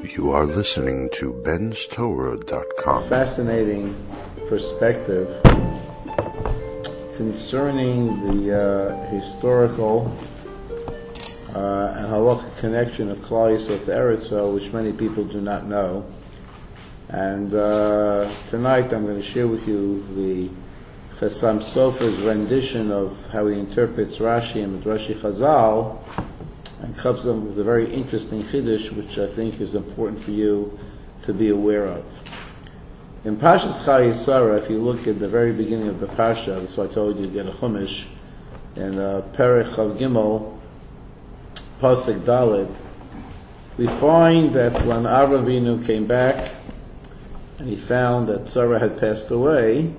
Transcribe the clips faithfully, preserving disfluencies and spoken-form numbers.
You are listening to Ben's Torah dot com. Fascinating perspective concerning the uh, historical uh, and halakhic connection of Klal Yisrael to Eretz Yisrael, which many people do not know. And uh, tonight I'm going to share with you the Chassam Sofer's rendition of how he interprets Rashi and Midrashi Chazal, and comes up with a very interesting chiddush, which I think is important for you to be aware of. In Parshas Chayei, if you look at the very beginning of the Parsha, that's why I told you to get a Chumash, in uh, Perek Chav Gimel, Pasuk Dalet, we find that when Avraham Avinu came back and he found that Sarah had passed away,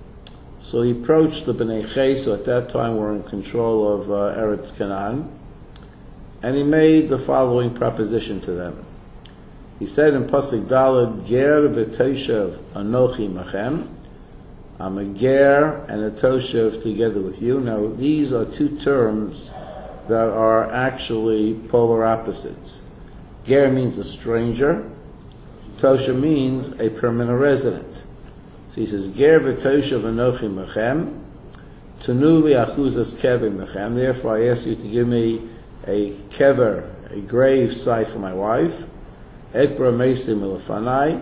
so he approached the Bnei Ches, who at that time were in control of uh, Eretz Canaan, and he made the following proposition to them. He said in Pasuk Dalet, Ger v'toshev anochi machem. I'm a ger and a toshev together with you. Now, these are two terms that are actually polar opposites. Ger means a stranger. Toshev means a permanent resident. So he says, Ger v'toshev anochi machem. Tanu li achuzas kevim machem. Therefore, I ask you to give me a kever, a grave site for my wife. Ekbra meistim elafanai.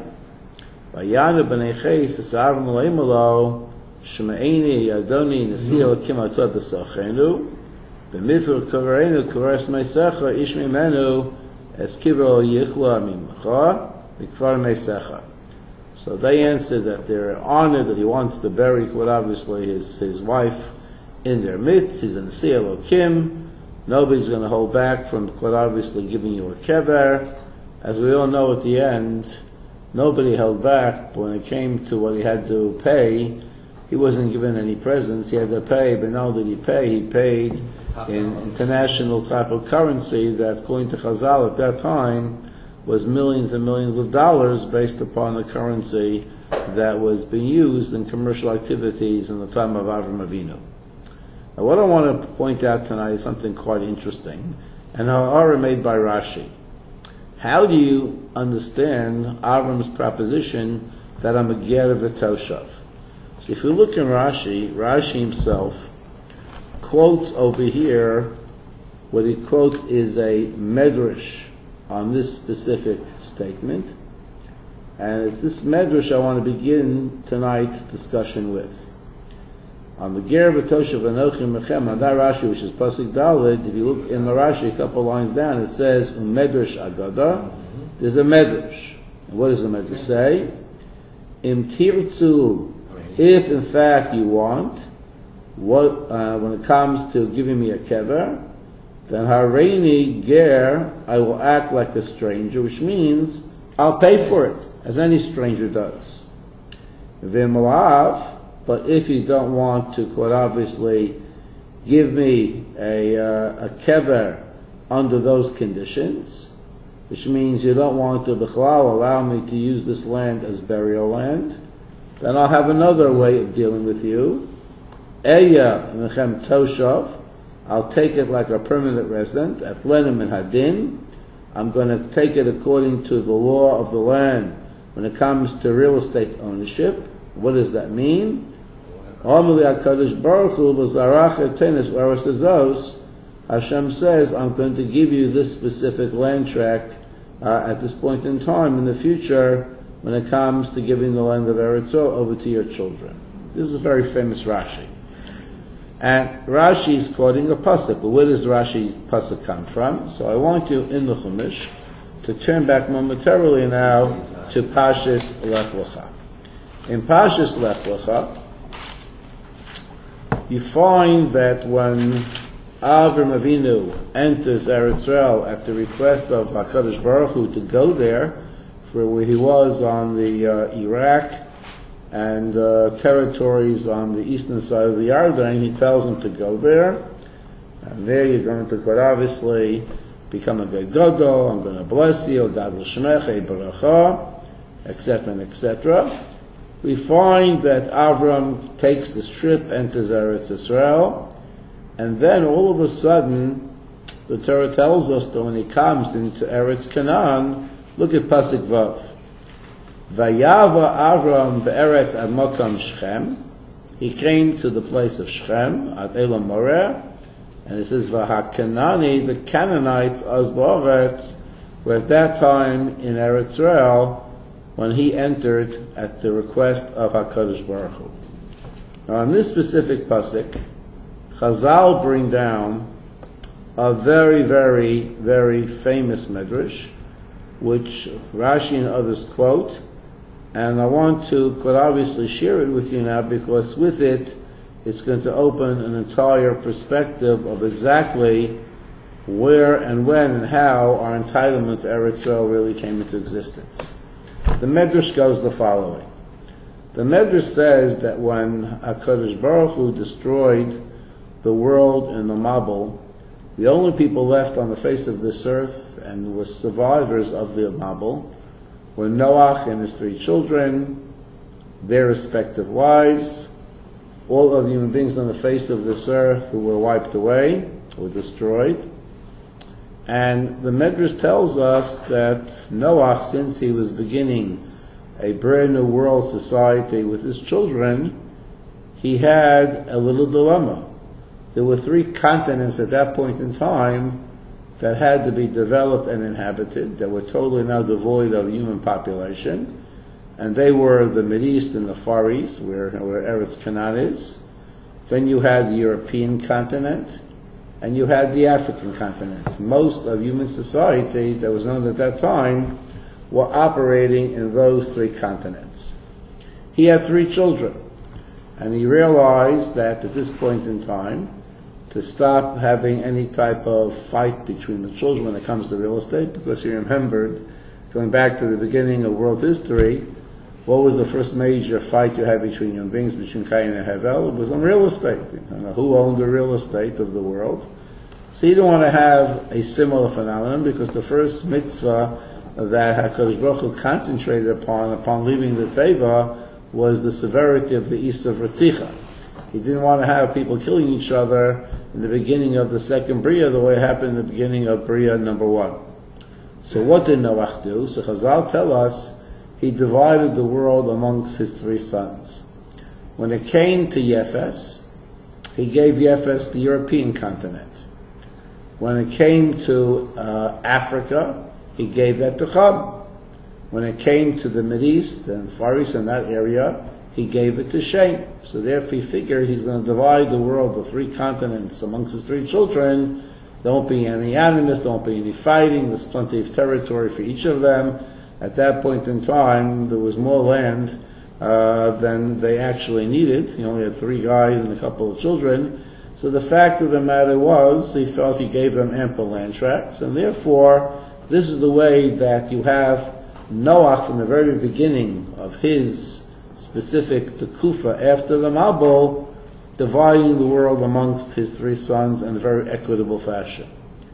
Vayana b'nei ches esav m'leim alo shme'eni adoni nasiel kimatod b'sachenu b'mifur kavarenu kavares meisecha ish mimenu es kivro yichla mimacha mikvar meisecha. So they answered that they're honored that he wants to bury, quite obviously, his, his wife in their midst. He's in the Nasiel Kim. Nobody's going to hold back from, quite obviously, giving you a kever. As we all know, at the end, nobody held back when it came to what he had to pay. He wasn't given any presents. He had to pay, but not only did he pay, he paid in international type of currency that, according to Chazal at that time, was millions and millions of dollars based upon the currency that was being used in commercial activities in the time of Avraham Avinu. Now, what I want to point out tonight is something quite interesting, and ha'ara made by Rashi. How do you understand Avram's proposition that I'm a ger v'toshav? So if you look in Rashi, Rashi himself quotes over here, what he quotes is a medrash on this specific statement, and it's this medrash I want to begin tonight's discussion with. On the ger v'toshav anochi mechem, on that Rashi, which is Pasuk Dalet, if you look in the Rashi a couple lines down, it says medrash agada. There's a medrash. And what does the medrash say? Im tirtzu, if in fact you want, what uh, when it comes to giving me a kever, then hareini ger, I will act like a stranger, which means I'll pay for it, as any stranger does. V'malav, but if you don't want to, quite obviously, give me a, uh, a kever under those conditions, which means you don't want to b'chlal allow me to use this land as burial land, then I'll have another way of dealing with you. Eya mechem toshav, I'll take it like a permanent resident, at lenim and hadin. I'm going to take it according to the law of the land when it comes to real estate ownership. What does that mean? Hashem says, I'm going to give you this specific land tract uh, at this point in time in the future when it comes to giving the land of Eretz Yisrael over to your children. This is a very famous Rashi. And Rashi is quoting a pasuk. But where does Rashi's pasuk come from? So I want you in the Chumash to turn back momentarily now to Parshas Lech Lecha. In Parshas Lech Lecha, you find that when Avraham Avinu enters Eretz Yisrael at the request of HaKadosh Baruch Hu to go there, for where he was on the uh, Iraq and uh, territories on the eastern side of the Yarden, he tells him to go there, and there you're going to quite obviously become a good gadol, I'm going to bless you, God l'shmecha, baracha, et cetera, and et cetera. We find that Avram takes this trip, enters Eretz Yisrael, and then all of a sudden, the Torah tells us that when he comes into Eretz Canaan, Look at Pasuk Vav. Vayava Avram be'eretz ad Makam Shechem. He came to the place of Shechem, at Elam Moreh, and it says, Vahakanani, the Canaanites, az ba'aretz, were at that time in Eretz Israel, when he entered at the request of HaKadosh Baruch Hu. Now, in this specific pasuk, Chazal bring down a very, very, very famous medrash, which Rashi and others quote, and I want to quite obviously share it with you now, because with it, it's going to open an entire perspective of exactly where and when and how our entitlement to Eretz Yisrael really came into existence. The Medrash goes the following. The Medrash says that when HaKadosh Baruch Hu destroyed the world in the Mabul, the only people left on the face of this earth and were survivors of the Mabul were Noach and his three children, their respective wives, all of the human beings on the face of this earth who were wiped away, or destroyed. And the Medrash tells us that Noach, since he was beginning a brand new world society with his children, he had a little dilemma. There were three continents at that point in time that had to be developed and inhabited, that were totally now devoid of human population. And they were the Mideast and the Far East, where, where Eretz Canaan is. Then you had the European continent, and you had the African continent. Most of human society that was known at that time were operating in those three continents. He had three children, and he realized that at this point in time, to stop having any type of fight between the children when it comes to real estate, because he remembered, going back to the beginning of world history, what was the first major fight you had between human beings, between Cain and Havel? It was on real estate. You know, who owned the real estate of the world? So you don't want to have a similar phenomenon, because the first mitzvah that HaKadosh Baruch Hu concentrated upon, upon leaving the Teva, was the severity of the Issa of Ratzicha. He didn't want to have people killing each other in the beginning of the second Bria, the way it happened in the beginning of Bria number one. So what did Noach do? So Chazal tell us he divided the world amongst his three sons. When it came to Yefes, he gave Yefes the European continent. When it came to uh, Africa, he gave that to Cham. When it came to the Mideast and Far East and that area, he gave it to Shem. So therefore he figured he's going to divide the world, the three continents, amongst his three children. There won't be any animus, there won't be any fighting, there's plenty of territory for each of them. At that point in time, there was more land uh, than they actually needed. He only had three guys and a couple of children. So the fact of the matter was, he felt he gave them ample land tracts, and therefore, this is the way that you have Noach from the very beginning of his specific Tekufa after the Mabul, dividing the world amongst his three sons in a very equitable fashion.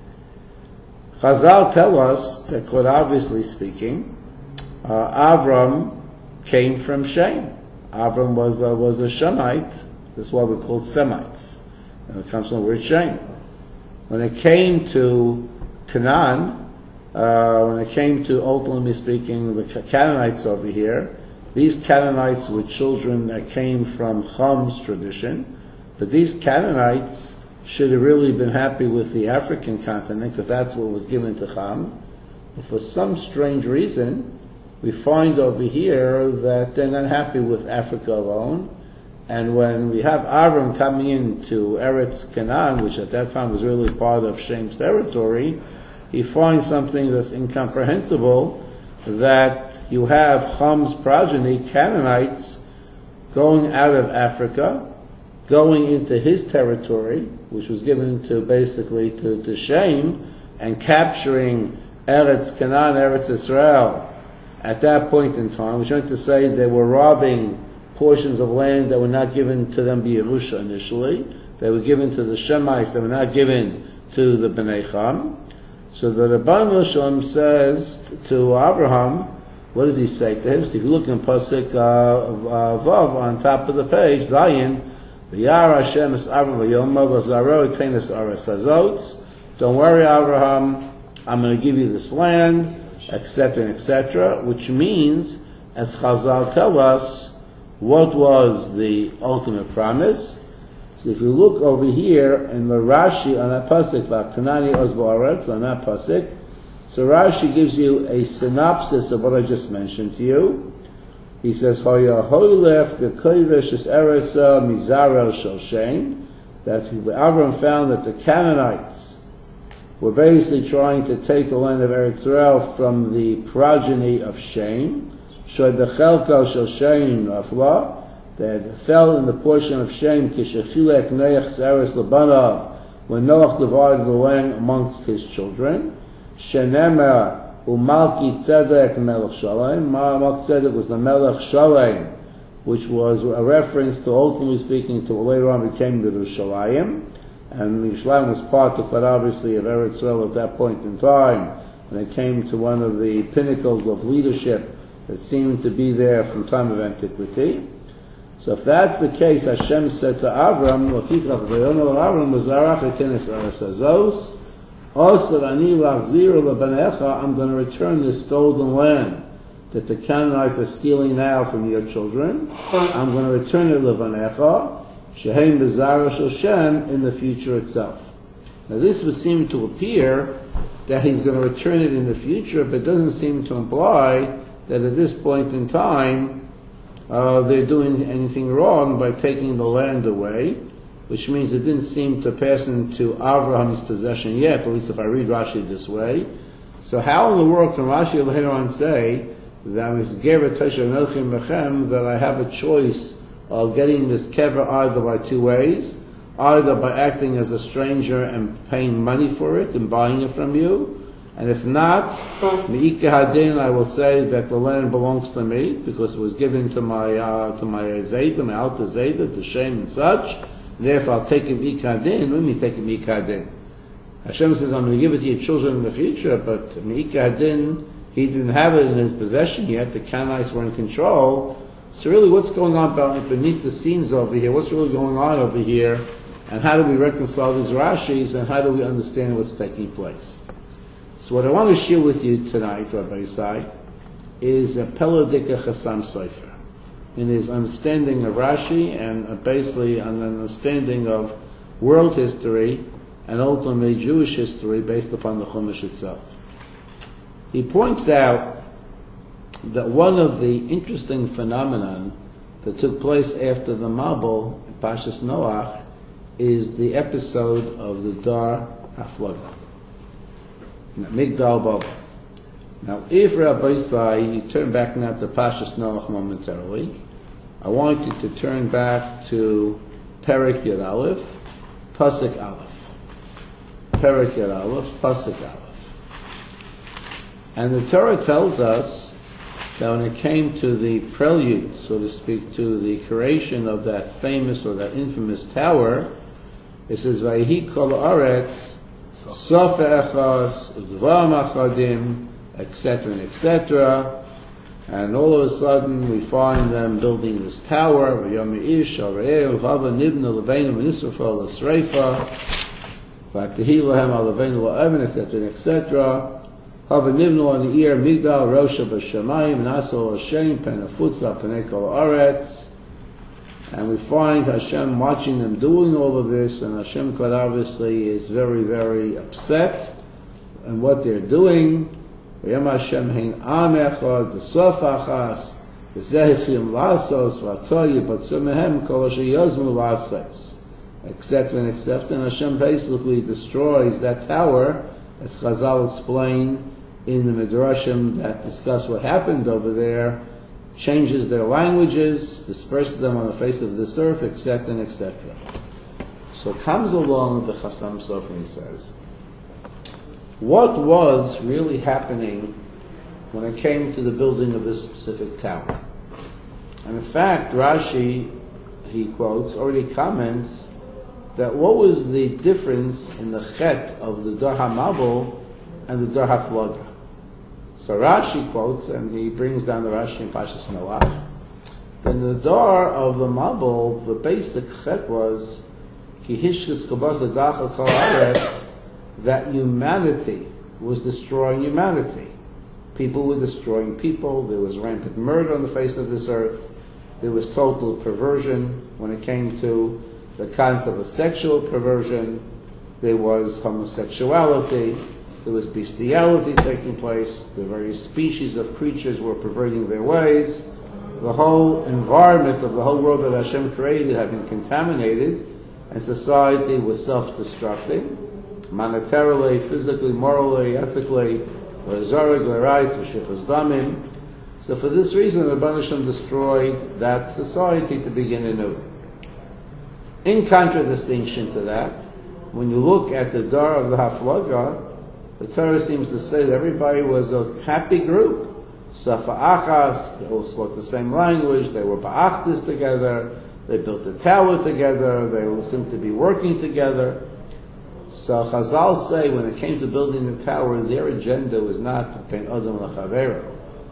Chazal tell us that, quite obviously speaking, uh, Avram came from Shem. Avram was, uh, was a Shemite. That's why we're called Semites. And it comes from the word Shem. When it came to Canaan, uh, when it came to, ultimately speaking, the Canaanites over here, these Canaanites were children that came from Cham's tradition, but these Canaanites should have really been happy with the African continent, because that's what was given to Cham. But for some strange reason, we find over here that they're not happy with Africa alone. And when we have Avram coming into Eretz Canaan, which at that time was really part of Shem's territory, he finds something that's incomprehensible, that you have Cham's progeny, Canaanites, going out of Africa, going into his territory, which was given to basically to, to Shem, and capturing Eretz Canaan, Eretz Israel, at that point in time, which meant to say they were robbing portions of land that were not given to them by Yerusha initially. They were given to the Shemites, they were not given to the Bnei Cham. So the Rabban Shalom says to Abraham, what does he say to him? So if you look in Pasuk uh, uh, Vav on top of the page, Zayin, V'yar Hashem es Abraham v'yomer l'zaro tenes aras hazot. Don't worry, Abraham, I'm going to give you this land. et cetera, et cetera, which means, as Chazal tell us, what was the ultimate promise? So if you look over here in the Rashi on that pasuk, V'Kanani Oz Ba'aretz, on that pasuk, so Rashi gives you a synopsis of what I just mentioned to you. He says, Hoya Hoylech V'Koyvesh Es Eretza Mizarel Shel Shem, that Avram found that the Canaanites were basically trying to take the land of Eretz Yisrael from the progeny of Shem, Shoy Bechelko Shel Shem Afla, that fell in the portion of Shem, Kishachilek Neach Eretz Labanav, when Noach divided the land amongst his children, Shenemar Umalki Tzedek Melech Shalem. Malki Tzedek was the Melech Shalem, which was a reference to, ultimately speaking, to what later on became Yerushalayim. And Yerushalayim was part of, quite obviously, of Eretz Yisrael at that point in time. And it came to one of the pinnacles of leadership that seemed to be there from time of antiquity. So if that's the case, Hashem said to Avram, Avram was Azos, I'm going to return this stolen land that the Canaanites are stealing now from your children. I'm going to return it Levanecha, Shehem Bezara Shoshem, in the future itself. Now this would seem to appear that he's going to return it in the future, but it doesn't seem to imply that at this point in time uh, they're doing anything wrong by taking the land away, which means it didn't seem to pass into Abraham's possession yet, at least if I read Rashi this way. So how in the world can Rashi later on say that that I have a choice of getting this kever either by two ways, either by acting as a stranger and paying money for it and buying it from you, and if not, Me'ike Hadin, I will say that the land belongs to me because it was given to my uh, to my Zayda, my Alta Zayda, to Shem and such. Therefore, I'll take him ikadin. Let me take him ikadin. Hashem says, I'm going to give it to your children in the future, but ikadin, he didn't have it in his possession yet. The Canaanites were in control. So really, what's going on beneath the scenes over here? What's really going on over here? And how do we reconcile these Rashis? And how do we understand what's taking place? So what I want to share with you tonight, Rabbi Isai, is a Pelodika Chasam Sofer, in his understanding of Rashi and basically an understanding of world history and ultimately Jewish history based upon the Chumash itself. He points out that one of the interesting phenomenon that took place after the Mabul in Pashas Noach is the episode of the Dar HaFlaga, Migdal Babel. Now, if Rabbi Isai, you turn back now to Pashas Noach momentarily, I want you to turn back to Perek Yud Aleph, Pasuk Aleph. Perek Yud Aleph, Pasuk Aleph. And the Torah tells us that when it came to the prelude, so to speak, to the creation of that famous or that infamous tower, it says, Vayihi kol haaretz, sofa echas, udvarim achadim, et cetera, et cetera. And all of a sudden we find them building this tower, et cetera, et cetera. Hava nivnu on the ear, Migdal, Rosha b'shamayim, Nasol Hashem, Penafutza, Penekol Aretz. And we find Hashem watching them doing all of this, and Hashem quite obviously is very, very upset in what they're doing. V'yam Hashem hein am echad, v'sof achas, v'zehichim lasos, v'atoyi, b'tzum mehem, kol asher yozmu lasos, et cetera, et cetera. And Hashem basically destroys that tower, as Chazal explained in the Midrashim that discuss what happened over there, changes their languages, disperses them on the face of this earth, et cetera, et cetera. So comes along the Chasam Sofer and he says, what was really happening when it came to the building of this specific tower? And in fact, Rashi, he quotes, already comments that what was the difference in the chet of the Dar HaMabul and the Dar HaFlaga? So Rashi quotes, and he brings down the Rashi in Pashas Noach. In the Dar of the Mabul, the basic chet was Ki hishkes kobas l'dachal kol haaretz, that humanity was destroying humanity. People were destroying people. There was rampant murder on the face of this earth. There was total perversion when it came to the concept of sexual perversion. There was homosexuality. There was bestiality taking place. The various species of creatures were perverting their ways. The whole environment of the whole world that Hashem created had been contaminated, and society was self-destructing, monetarily, physically, morally, ethically. So for this reason, the Rebbeinu Shalom destroyed that society to begin anew. In contradistinction to that, when you look at the Dar of the Haflaga, the Torah seems to say that everybody was a happy group. Safa Achas, they all spoke the same language, they were Ba'achdis together, they built a tower together, they all seemed to be working together. So Chazal say when it came to building the tower, their agenda was not Ben Adam L'Chavero.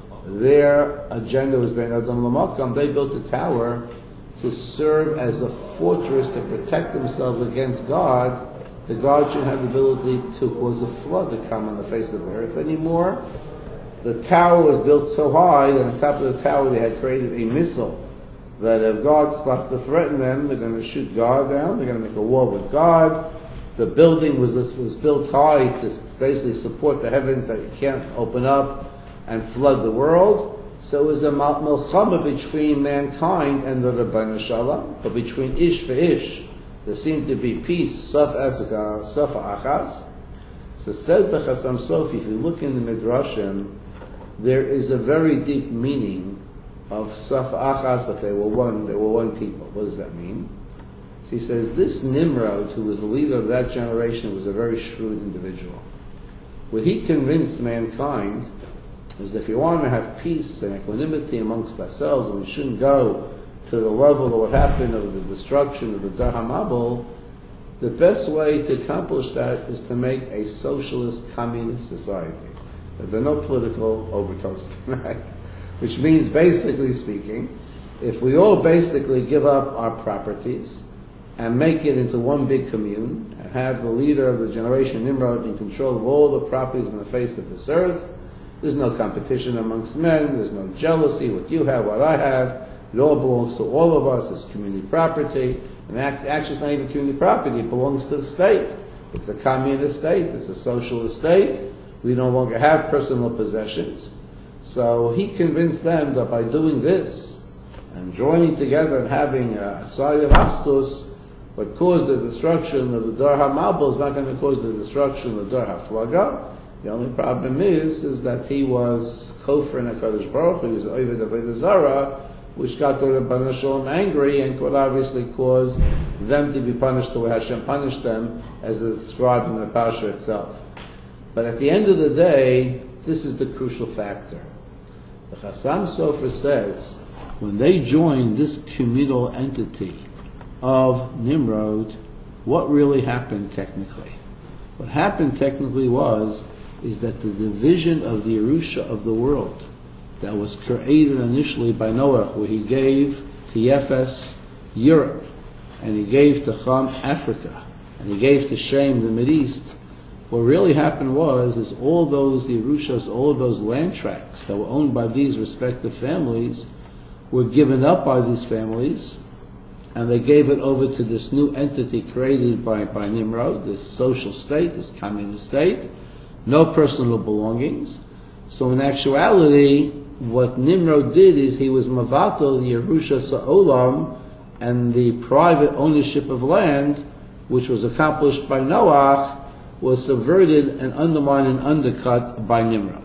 Their agenda was Ben Adam L'Makam. They built the tower to serve as a fortress to protect themselves against God. The God should have the ability to cause a flood to come on the face of the earth anymore. The tower was built so high that on top of the tower they had created a missile that if God starts to threaten them, they're going to shoot God down, they're going to make a war with God. The building was was built high to basically support the heavens that you can't open up and flood the world. So it was a milchama between mankind and the Rebbeinu Shalom, but between ish for ish. There seemed to be peace, saf asaka, saf achas. So says the Chasam Sofi, if you look in the Midrashim, there is a very deep meaning of saf achas, that they were one, they were one people. What does that mean? So he says, this Nimrod, who was the leader of that generation, was a very shrewd individual. What he convinced mankind is that if you want to have peace and equanimity amongst ourselves, and we shouldn't go to the level of what happened of the destruction of the Dar HaMabul, the best way to accomplish that is to make a socialist communist society. There are no political overtones tonight, which means, basically speaking, if we all basically give up our properties and make it into one big commune, and have the leader of the generation Nimrod in control of all the properties on the face of this earth, there's no competition amongst men, there's no jealousy, what you have, what I have, it all belongs to all of us, it's community property, and actually it's not even community property, it belongs to the state. It's a communist state, it's a socialist state, we no longer have personal possessions. So he convinced them that by doing this, and joining together and having a society of Achdus, what caused the destruction of the Dar HaMabul is not going to cause the destruction of the Dar HaFlaga. The only problem is, is that he was Kofar and HaKadosh Baruch Hu, he was Oved Avodah Zarah, which got the Rebbeinu Shalom angry and could obviously cause them to be punished the way Hashem punished them, as described in the Parsha itself. But at the end of the day, this is the crucial factor. The Chasam Sofer says, when they joined this communal entity of Nimrod, what really happened technically? What happened technically was, is that the division of the Yerusha of the world that was created initially by Noah, where he gave to Yefes Europe, and he gave to Cham Africa, and he gave to Shem the Mideast, what really happened was, is all those Yerushas, all of those land tracts that were owned by these respective families were given up by these families, and they gave it over to this new entity created by, by Nimrod, this social state, this communist state, no personal belongings. So in actuality, what Nimrod did is he was mavato the Yerusha Sa'olam and the private ownership of land, which was accomplished by Noah, was subverted and undermined and undercut by Nimrod.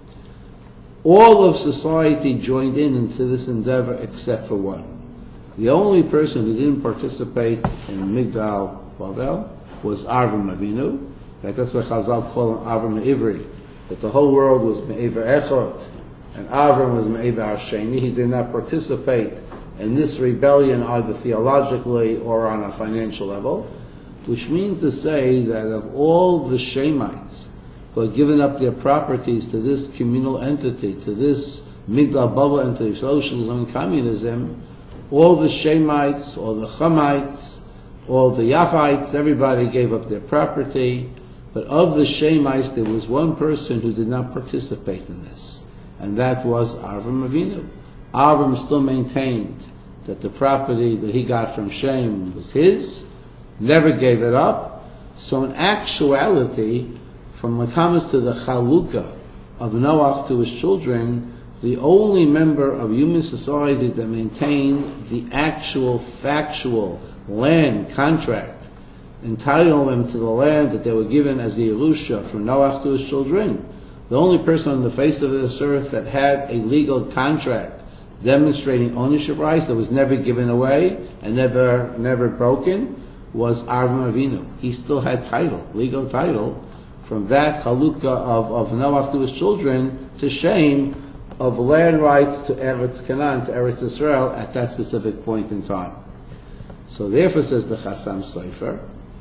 All of society joined in into this endeavor except for one. The only person who didn't participate in Migdal Bavel was Avram Avinu. That's why Chazal call him Avram Ivri, that the whole world was Me'ever Echot, and Avram was Me'ever Hasheni. He did not participate in this rebellion either theologically or on a financial level, which means to say that of all the Shemites who had given up their properties to this communal entity, to this Migdal Bavel entity, socialism and communism, all the Shemites, all the Chamites, all the Yaphites, everybody gave up their property. But of the Shemites, there was one person who did not participate in this, and that was Avram Avinu. Avram still maintained that the property that he got from Shem was his, never gave it up. So in actuality, from when it comes to the Chalukah of Noach to his children, the only member of human society that maintained the actual, factual land contract, entitling them to the land that they were given as the Yerusha from Noach to his children, the only person on the face of this earth that had a legal contract demonstrating ownership rights that was never given away and never never broken was Avram Avinu. He still had title, legal title, from that chalukah of, of Noach to his children to Shem of land rights to Eretz Canaan, to Eretz Israel at that specific point in time. So therefore, says the Chassam Sofer,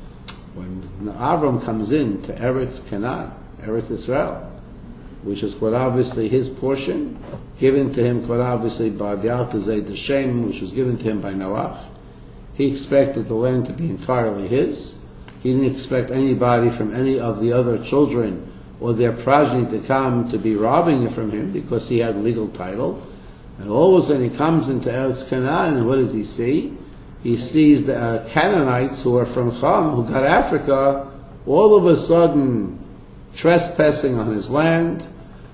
when Avram comes in to Eretz Canaan, Eretz Israel, which is quite obviously his portion, given to him quite obviously by the Altazay the Shem, which was given to him by Noach. He expected the land to be entirely his. He didn't expect anybody from any of the other children or their progeny to come to be robbing it from him because he had legal title. And all of a sudden he comes into Eretz Canaan, and what does he see? He sees the uh, Canaanites who are from Cham, who got Africa, all of a sudden trespassing on his land,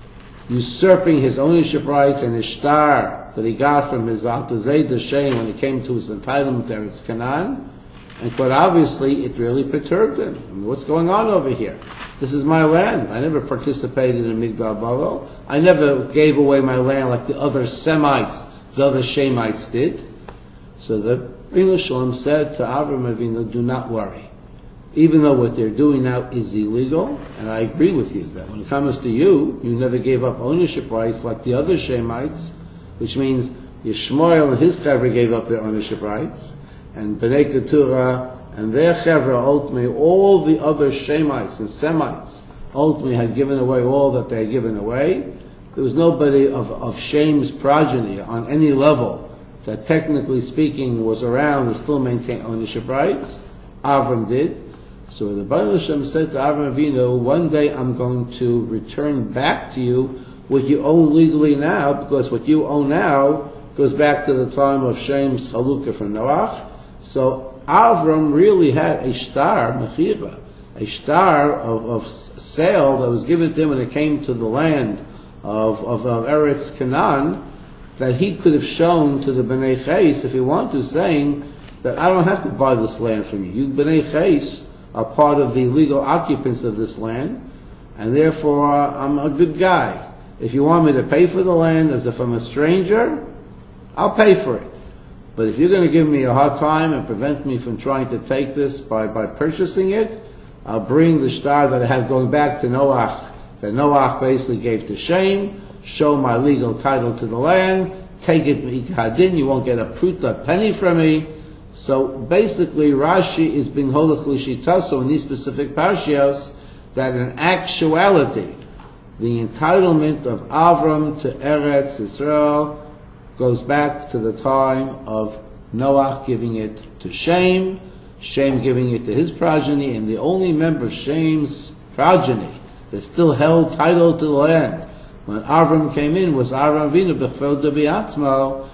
usurping his ownership rights and his shtar that he got from his Altazay D'Shem when it came to his entitlement to Eretz Canaan. And quite obviously, it really perturbed him. I mean, what's going on over here? This is my land. I never participated in Migdal Bavel. I never gave away my land like the other Semites, the other Shemites did. So the Ribbono Shel Olam said to Avram Avinu, do not worry. Even though what they're doing now is illegal, and I agree with you that when it comes to you, you never gave up ownership rights like the other Shemites, which means Yishmael and his chevra gave up their ownership rights, and Bnei Keturah and their chevra ultimately, all the other Shemites and Semites ultimately had given away all that they had given away. There was nobody of, of Shem's progeny on any level that technically speaking was around and still maintained ownership rights. Avram did. So the Ribbono Shel Olam said to Avram Avinu, one day I'm going to return back to you what you own legally now, because what you own now goes back to the time of Shem's Chalukah from Noach. So Avram really had a shtar, mechira, a shtar of, of sale that was given to him when it came to the land of, of, of Eretz Canaan, that he could have shown to the Bnei Chais, if he wanted to, saying that I don't have to buy this land from you. You Bnei Chais are part of the legal occupants of this land, and therefore I'm a good guy. If you want me to pay for the land as if I'm a stranger, I'll pay for it. But if you're going to give me a hard time and prevent me from trying to take this by, by purchasing it, I'll bring the shtar that I have going back to Noach, that Noach basically gave to Shem, show my legal title to the land, take it me'ikadin, you won't get a pruta penny from me. So basically Rashi is being holach l'shitaso in these specific parshios that in actuality the entitlement of Avram to Eretz Israel goes back to the time of Noach giving it to Shem, Shem giving it to his progeny, and the only member of Shem's progeny that still held title to the land when Avram came in was Avram Avinu b'chvel debiatzmo.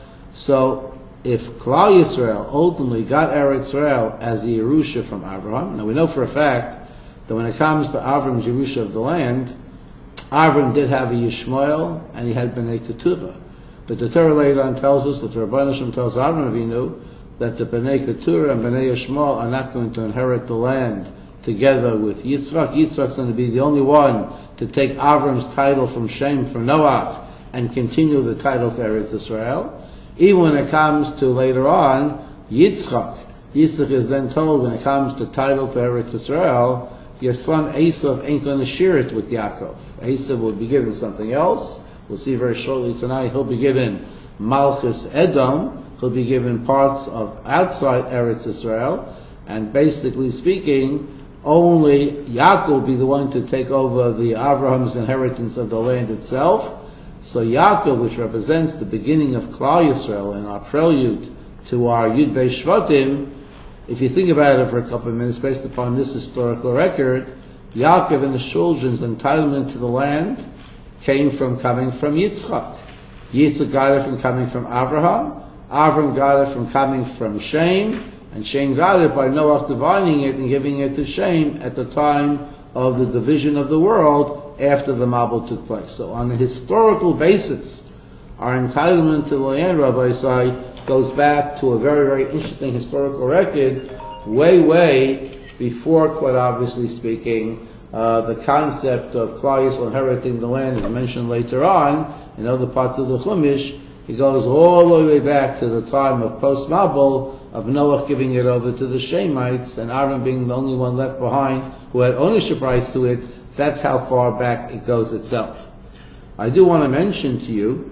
So if Klal Yisrael ultimately got Eretz Israel as the Yerusha from Avram, now we know for a fact that when it comes to Avram's Yerusha of the land, Avram did have a Yishmael and he had Bnei Keturah. But the Torah later on tells us that the Ribbono Shel Olam tells Avram Avinu that the Bnei Keturah and Bnei Yishmael are not going to inherit the land together with Yitzchak. Yitzchak's going to be the only one to take Avram's title from Shem, from Noach, and continue the title to Eretz Israel. Even when it comes to later on, Yitzchak, Yitzchak is then told when it comes to title to Eretz Israel, your son Esav ain't going to share it with Yaakov. Esav will be given something else. We'll see very shortly tonight, he'll be given Malchus Edom, he'll be given parts of outside Eretz Israel, and basically speaking, only Yaakov will be the one to take over the Avraham's inheritance of the land itself. So Yaakov, which represents the beginning of Klal Yisrael and our prelude to our Yud Beis Shvatim, if you think about it for a couple of minutes based upon this historical record, Yaakov and his children's entitlement to the land came from coming from Yitzchak. Yitzchak got it from coming from Abraham. Abraham got it from coming from Shem. And Shem got it by Noah dividing it and giving it to Shem at the time of the division of the world after the Mabul took place. So on a historical basis, our entitlement to the land, Rabbi Isai, goes back to a very, very interesting historical record, way, way before, quite obviously speaking, uh, the concept of Klal Yisrael inheriting the land is mentioned later on in other parts of the Chumash. It goes all the way back to the time of post-Mabul, of Noah giving it over to the Shemites, and Aaron being the only one left behind who had ownership rights to it. That's how far back it goes itself. I do want to mention to you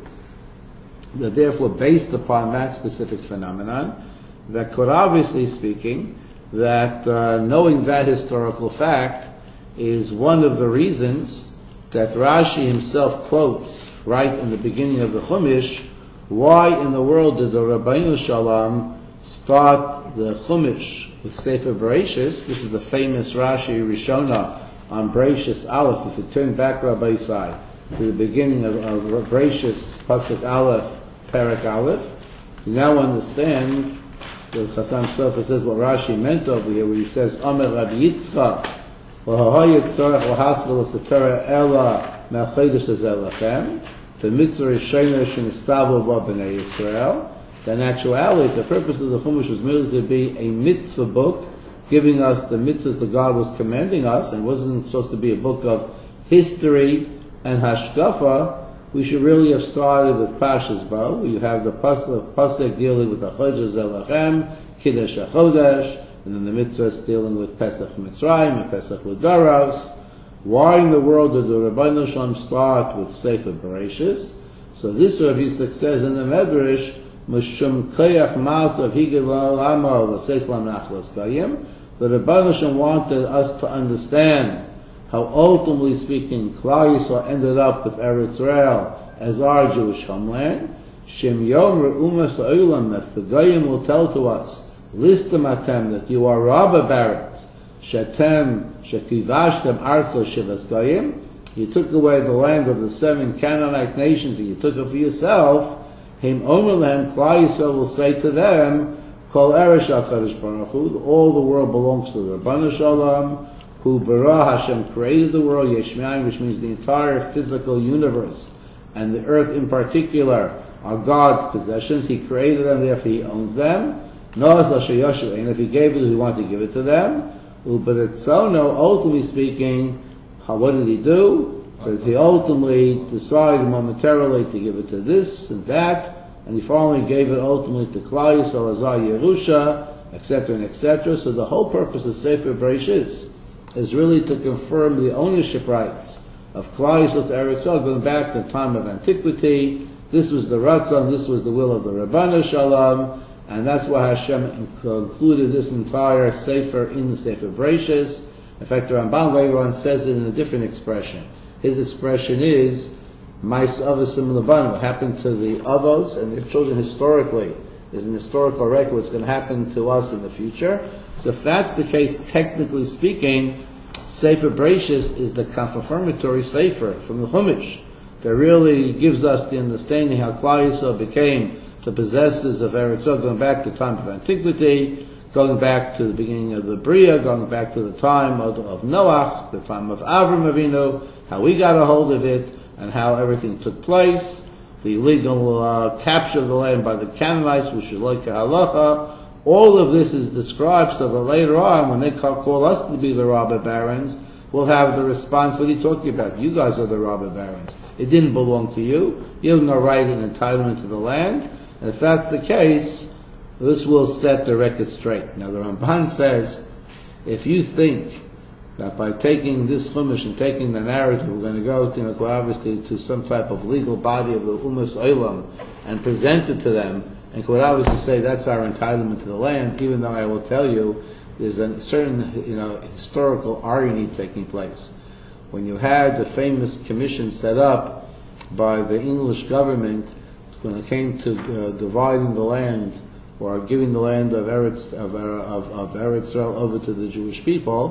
that therefore, based upon that specific phenomenon, that could obviously speaking, that uh, knowing that historical fact is one of the reasons that Rashi himself quotes right in the beginning of the Chumash, why in the world did the Rabbeinu Shalom start the Chumash with Sefer Bereshis? This is the famous Rashi Rishona on Bereshis Aleph. If you turn back, Rabbi Isai, to the beginning of, of Bereshis Pasuk Aleph, Parak Aleph, you now understand the Chassam Sofer says what Rashi meant over here, where he says, Omer Rabbi Yitzchak, V'hahayit tzorech l'haskel l'satera ela me'achedes ezelachem, the mitzvah Rishona shenistavu ba b'nei Yisrael. In actuality, the purpose of the Chumash was merely to be a mitzvah book, giving us the mitzvahs that God was commanding us, and wasn't supposed to be a book of history and hashkafa. We should really have started with Pashas Bo, where you have the pasuk, pasuk dealing with the Chodesh Zelachem, Kiddush HaChodesh, and then the mitzvahs dealing with Pesach Mitzrayim and Pesach L'Daros. Why in the world did the Rabbeinu Shalom start with Sefer Bereshis? So this Rabbi Yitzchak says in the Medrash, Mishum Koyach Masav Higel Lamo L'Seis Lam Nachlas Gayim. The Rabbeinu Shalom wanted us to understand how ultimately speaking, Klal Yisrael ended up with Eretz Yisrael as our Jewish homeland. Shem Yom Re'umas Ha'olam, that the Goyim will tell to us, Listem Atem, that you are robber barons, Shetem, Shekivashtem Artzo Shivas Goyim, you took away the land of the seven Canaanite nations and you took it for yourself. Him Omer Lehem, Klal Yisrael will say to them, Kol Eresh HaKadosh Baruch Hu, all the world belongs to the Rabbeinu Shalom, who bara Hashem created the world, Yeshmayim, which means the entire physical universe, and the earth in particular are God's possessions. He created them, therefore He owns them. Noaz l'sheyoshu, and if He gave it, He wanted to give it to them. But it's so no, ultimately speaking, how, what did He do? But He ultimately decided momentarily to give it to this and that, and He finally gave it ultimately to Klal Yisrael, Azar Yerusha, et cetera and et cetera. So the whole purpose of Sefer Bereshis is really to confirm the ownership rights of Klal Yisrael to Eretz Yisrael, going back to the time of antiquity. This was the Ratzon, this was the will of the Rabbeinu Shalom, and that's why Hashem included this entire Sefer in the Sefer Bereshis. In fact, the Ramban later on says it in a different expression. His expression is, Mais Avasim Laban, what happened to the Avos and their children historically is an historical record, what's going to happen to us in the future. So if that's the case, technically speaking, Sefer Bereshis is the confirmatory Sefer from the Chumash that really gives us the understanding how Klal Yisrael became the possessors of Eretz Yisrael, going back to the time of antiquity, going back to the beginning of the Bria, going back to the time of, of Noach, the time of Avram Avinu, how we got a hold of it, and how everything took place, the illegal uh, capture of the land by the Canaanites, which is like a halacha. All of this is described so that later on, when they call us to be the robber barons, we'll have the response, what are you talking about? You guys are the robber barons. It didn't belong to you. You have no right and entitlement to the land. And if that's the case, this will set the record straight. Now the Ramban says, if you think that by taking this Chumash and taking the narrative, we're going to go, you know, obviously to some type of legal body of the Umas Olam and present it to them, and could obviously say that's our entitlement to the land, even though I will tell you there's a certain, you know, historical irony taking place. When you had the famous commission set up by the English government when it came to uh, dividing the land or giving the land of Eretz of, of, of Eretz Yisrael over to the Jewish people,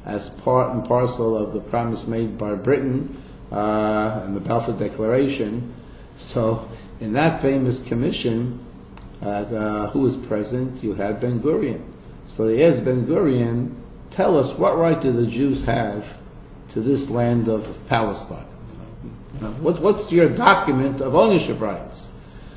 as part and parcel of the promise made by Britain uh, in the Balfour Declaration. So in that famous commission, uh, uh, who was present? You had Ben Gurion. So they asked Ben Gurion, tell us, what right do the Jews have to this land of Palestine? You know, what, what's your document of ownership rights?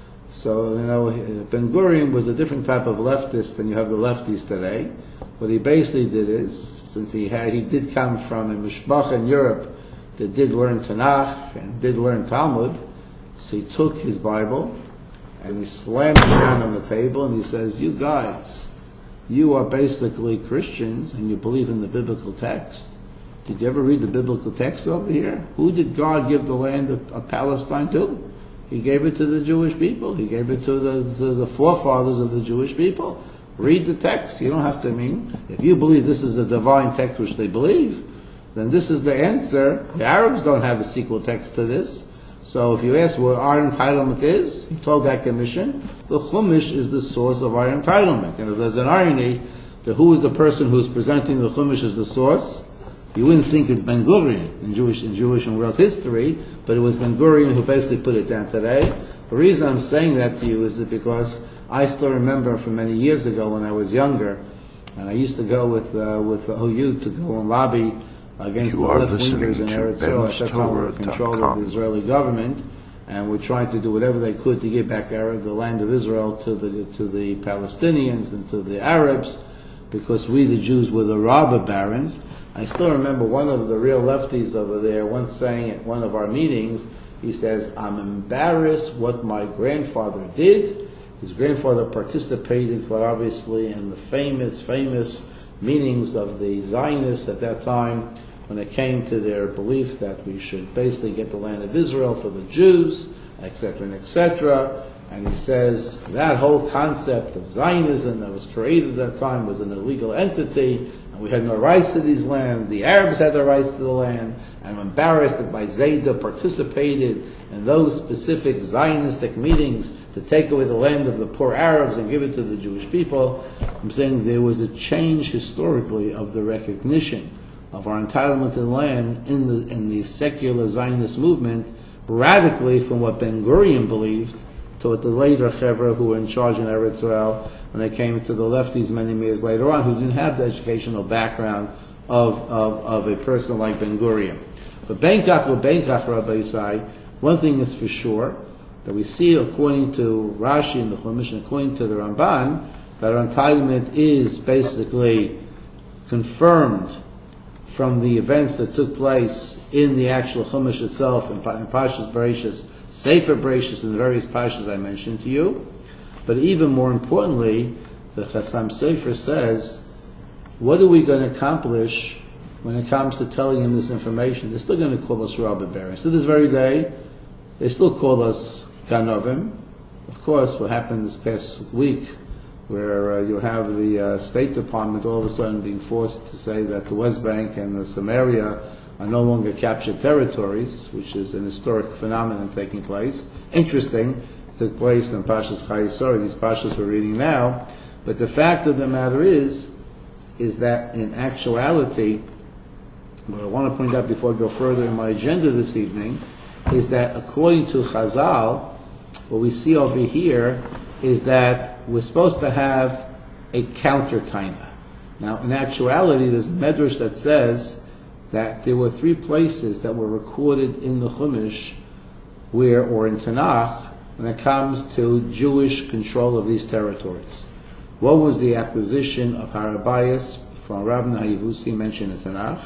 So, you know, Ben Gurion was a different type of leftist than you have the lefties today. What he basically did is, since he had, he did come from a mishpacha in Europe that did learn Tanakh and did learn Talmud, so he took his Bible and he slammed it down on the table and he says, you guys, you are basically Christians and you believe in the biblical text. Did you ever read the biblical text over here? Who did God give the land of, of Palestine to? He gave it to the Jewish people. He gave it to the, to the forefathers of the Jewish people. Read the text. You don't have to mean. If you believe this is the divine text which they believe, then this is the answer. The Arabs don't have a sequel text to this. So if you ask what our entitlement is, he told that commission, the Chumash is the source of our entitlement. You know, there's an irony that who is the person who's presenting the Chumash as the source? You wouldn't think it's Ben Gurion in Jewish in Jewish and world history, but it was Ben Gurion who basically put it down today. The reason I'm saying that to you is that because I still remember from many years ago when I was younger, and I used to go with uh, with the O U to go and lobby against You the are left listening wingers in to Eretz Yisrael. At that time, we were in control of bench the Israeli government, and we're trying to do whatever they could to give back Arab, the land of Israel to the to the Palestinians and to the Arabs, because we, the Jews, were the robber barons. I still remember one of the real lefties over there once saying at one of our meetings, he says, I'm embarrassed what my grandfather did. His grandfather participated, quite obviously, in the famous, famous meetings of the Zionists at that time when it came to their belief that we should basically get the land of Israel for the Jews, et cetera, and et cetera. And he says that whole concept of Zionism that was created at that time was an illegal entity, and we had no rights to these lands. The Arabs had the rights to the land, and I'm embarrassed that my Zayda participated in those specific Zionistic meetings to take away the land of the poor Arabs and give it to the Jewish people. I'm saying there was a change historically of the recognition of our entitlement to the land in the in the secular Zionist movement, radically from what Ben Gurion believed to what the later Chevra who were in charge in Eretz Yisrael, when they came to the lefties many years later on, who didn't have the educational background of, of, of a person like Ben Gurion. But Benkach or Benkach, Rabbi Yisai, one thing is for sure, that we see according to Rashi and the Chumash and according to the Ramban, that our entitlement is basically confirmed from the events that took place in the actual Chumash itself, in, in Parshas Bereishis, Sefer Bereishis, and the various Parshas I mentioned to you. But even more importantly, the Chassam Sofer says, what are we going to accomplish when it comes to telling him this information? They're still going to call us robber barons. To this very day, they still call us Ganovim. Of course, what happened this past week, where uh, you have the uh, State Department all of a sudden being forced to say that the West Bank and the Samaria are no longer captured territories, which is an historic phenomenon taking place. Interesting, took place in Pashas Chayesor, these Pashas we're reading now. But the fact of the matter is, is that in actuality, what I want to point out before I go further in my agenda this evening, is that according to Chazal, what we see over here is that we're supposed to have a counter taina. Now, in actuality, there's a medrash that says that there were three places that were recorded in the Chumash, where, or in Tanakh, when it comes to Jewish control of these territories. One was the acquisition of Har Habayis from Ravna Hayivusi mentioned in Tanakh.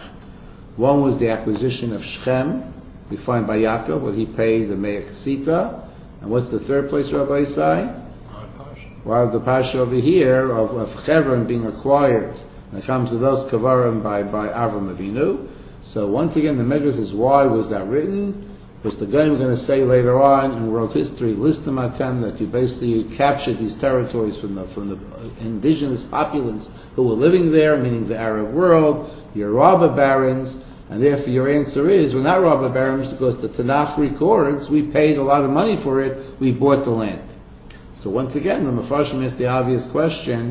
One was the acquisition of Shechem. We find by Yaakov what he paid the Meir Kasita. And what's the third place, Rabbi Isai? While the Pasha over here of, of Hebron being acquired, when it comes to those Kavarim by, by Avram Avinu. So once again, the Medrash is, why was that written? Was the guy we're going to say later on in world history, listim atem, that you basically you captured these territories from the from the indigenous populace who were living there, meaning the Arab world. You're robber barons, and therefore your answer is, we're not robber barons because the Tanakh records we paid a lot of money for it, we bought the land. So once again, the Mefarshim asked the obvious question,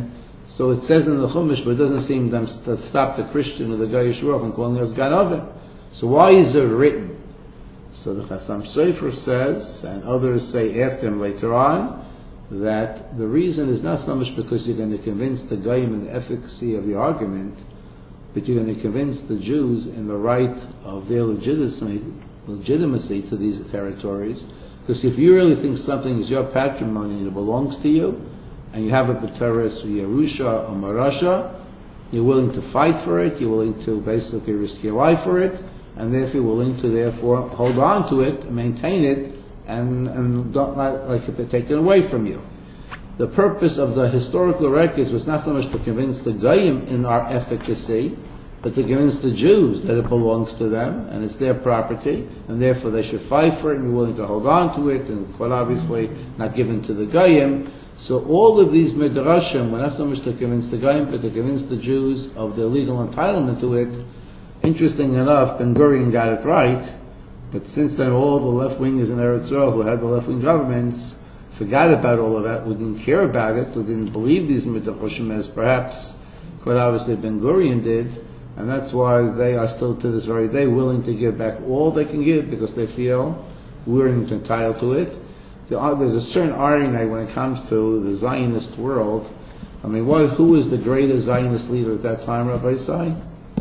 So it says in the Chumash, but it doesn't seem them to stop the Christian or the Goyish Ruach from calling us Ganovim. So why is it written? So the Chassam Sofer says, and others say after him later on, that the reason is not so much because you're going to convince the Goyim in the efficacy of your argument, but you're going to convince the Jews in the right of their legitimacy, legitimacy to these territories. Because if you really think something is your patrimony and it belongs to you, and you have a B'teres or Yerusha or Marasha, you're willing to fight for it, you're willing to basically risk your life for it, and therefore you're willing to therefore hold on to it, maintain it, and, and don't let like it be taken away from you. The purpose of the historical records was not so much to convince the Goyim in our efficacy, but to convince the Jews that it belongs to them and it's their property, and therefore they should fight for it and be willing to hold on to it, and quite obviously not given to the Goyim. So all of these midrashim were not so much to convince the Goyim, but to convince the Jews of their legal entitlement to it. Interesting enough, Ben Gurion got it right, but since then all the left-wingers in Eretz Yisrael who had the left-wing governments forgot about all of that, who didn't care about it, who didn't believe these midrashim as perhaps, quite obviously, Ben Gurion did, and that's why they are still to this very day willing to give back all they can give because they feel we're entitled to it. There's a certain irony when it comes to the Zionist world. I mean, what, who was the greatest Zionist leader at that time, Rabbi Isai?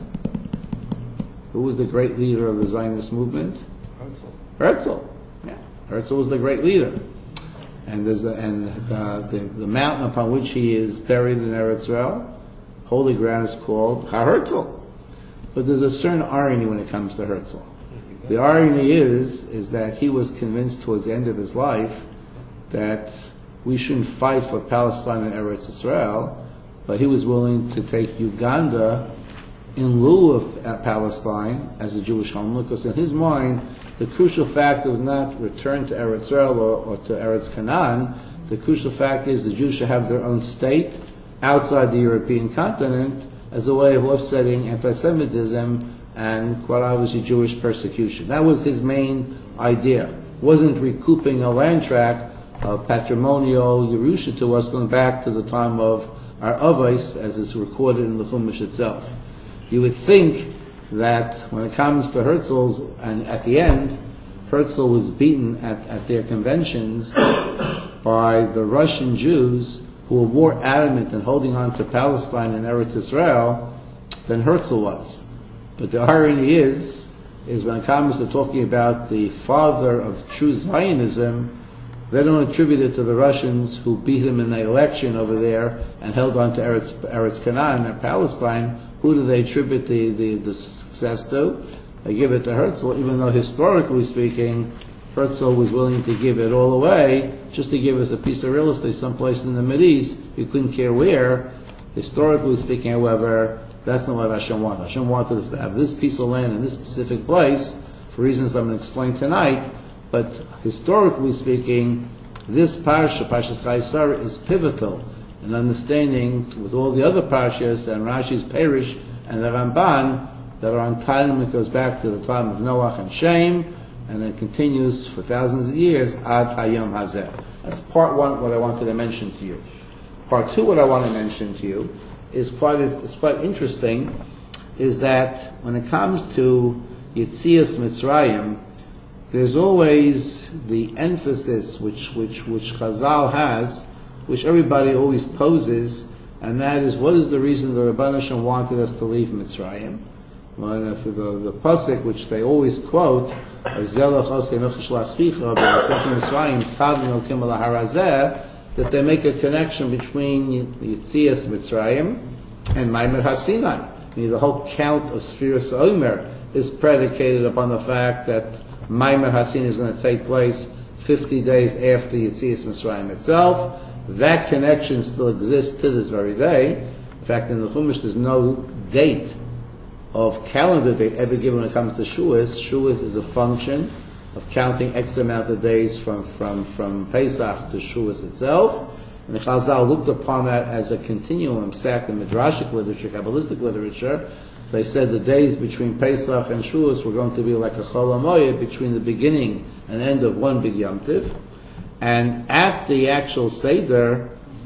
Who was the great leader of the Zionist movement? Herzl. Herzl. Yeah, Herzl was the great leader. And there's a, and uh, the, the mountain upon which he is buried in Eretz Yisrael, holy ground, is called Har Herzl. But there's a certain irony when it comes to Herzl. The irony is, is that he was convinced towards the end of his life that we shouldn't fight for Palestine and Eretz Yisrael, but he was willing to take Uganda in lieu of uh, Palestine as a Jewish homeland, because in his mind, the crucial factor was not return to Eretz Yisrael or, or to Eretz Canaan. The crucial fact is the Jews should have their own state outside the European continent as a way of offsetting anti-Semitism and quite obviously Jewish persecution. That was his main idea. Wasn't recouping a land tract of patrimonial Yerusha to us going back to the time of our Avos, as is recorded in the Chumash itself. You would think that when it comes to Herzl's, and at the end, Herzl was beaten at, at their conventions by the Russian Jews who were more adamant in holding on to Palestine and Eretz Yisrael than Herzl was. But the irony is, is when it comes to talking about the father of true Zionism, they don't attribute it to the Russians who beat him in the election over there and held on to Eretz, Eretz Canaan and Palestine. Who do they attribute the, the, the success to? They give it to Herzl, even though historically speaking, Herzl was willing to give it all away just to give us a piece of real estate someplace in the Mideast. You couldn't care where. Historically speaking, however, that's not what Hashem wanted. Hashem wanted us to have this piece of land in this specific place for reasons I'm going to explain tonight. But historically speaking, this parsha, Parshas Chayei Sarah, is pivotal in understanding with all the other parshas and Rashi's Perish and the Ramban that are on time. It goes back to the time of Noach and Shem, and it continues for thousands of years ad hayom hazeh. That's part one, what I wanted to mention to you. Part two, what I want to mention to you is quite it's quite interesting, is that when it comes to Yetzias Mitzrayim, there's always the emphasis which which which Chazal has, which everybody always poses, and that is, what is the reason the Rebbeinu Shem wanted us to leave Mitzrayim? Well, for the, the pasuk which they always quote, that they make a connection between Yetzias Mitzrayim and Maimer HaSinai. The whole count of Sfiras Omer is predicated upon the fact that Maimer HaSinai is going to take place fifty days after Yetzias Mitzrayim itself. That connection still exists to this very day. In fact, in the Chumash, there's no date of calendar date ever given when it comes to Shuas. Shuas is a function of counting X amount of days from, from, from Pesach to Shuas itself. And the Chazal looked upon that as a continuum, in fact, in Midrashic literature, Kabbalistic literature. They said the days between Pesach and Shuas were going to be like a Chol HaMoed, between the beginning and end of one big Yom Tiv. And at the actual Seder,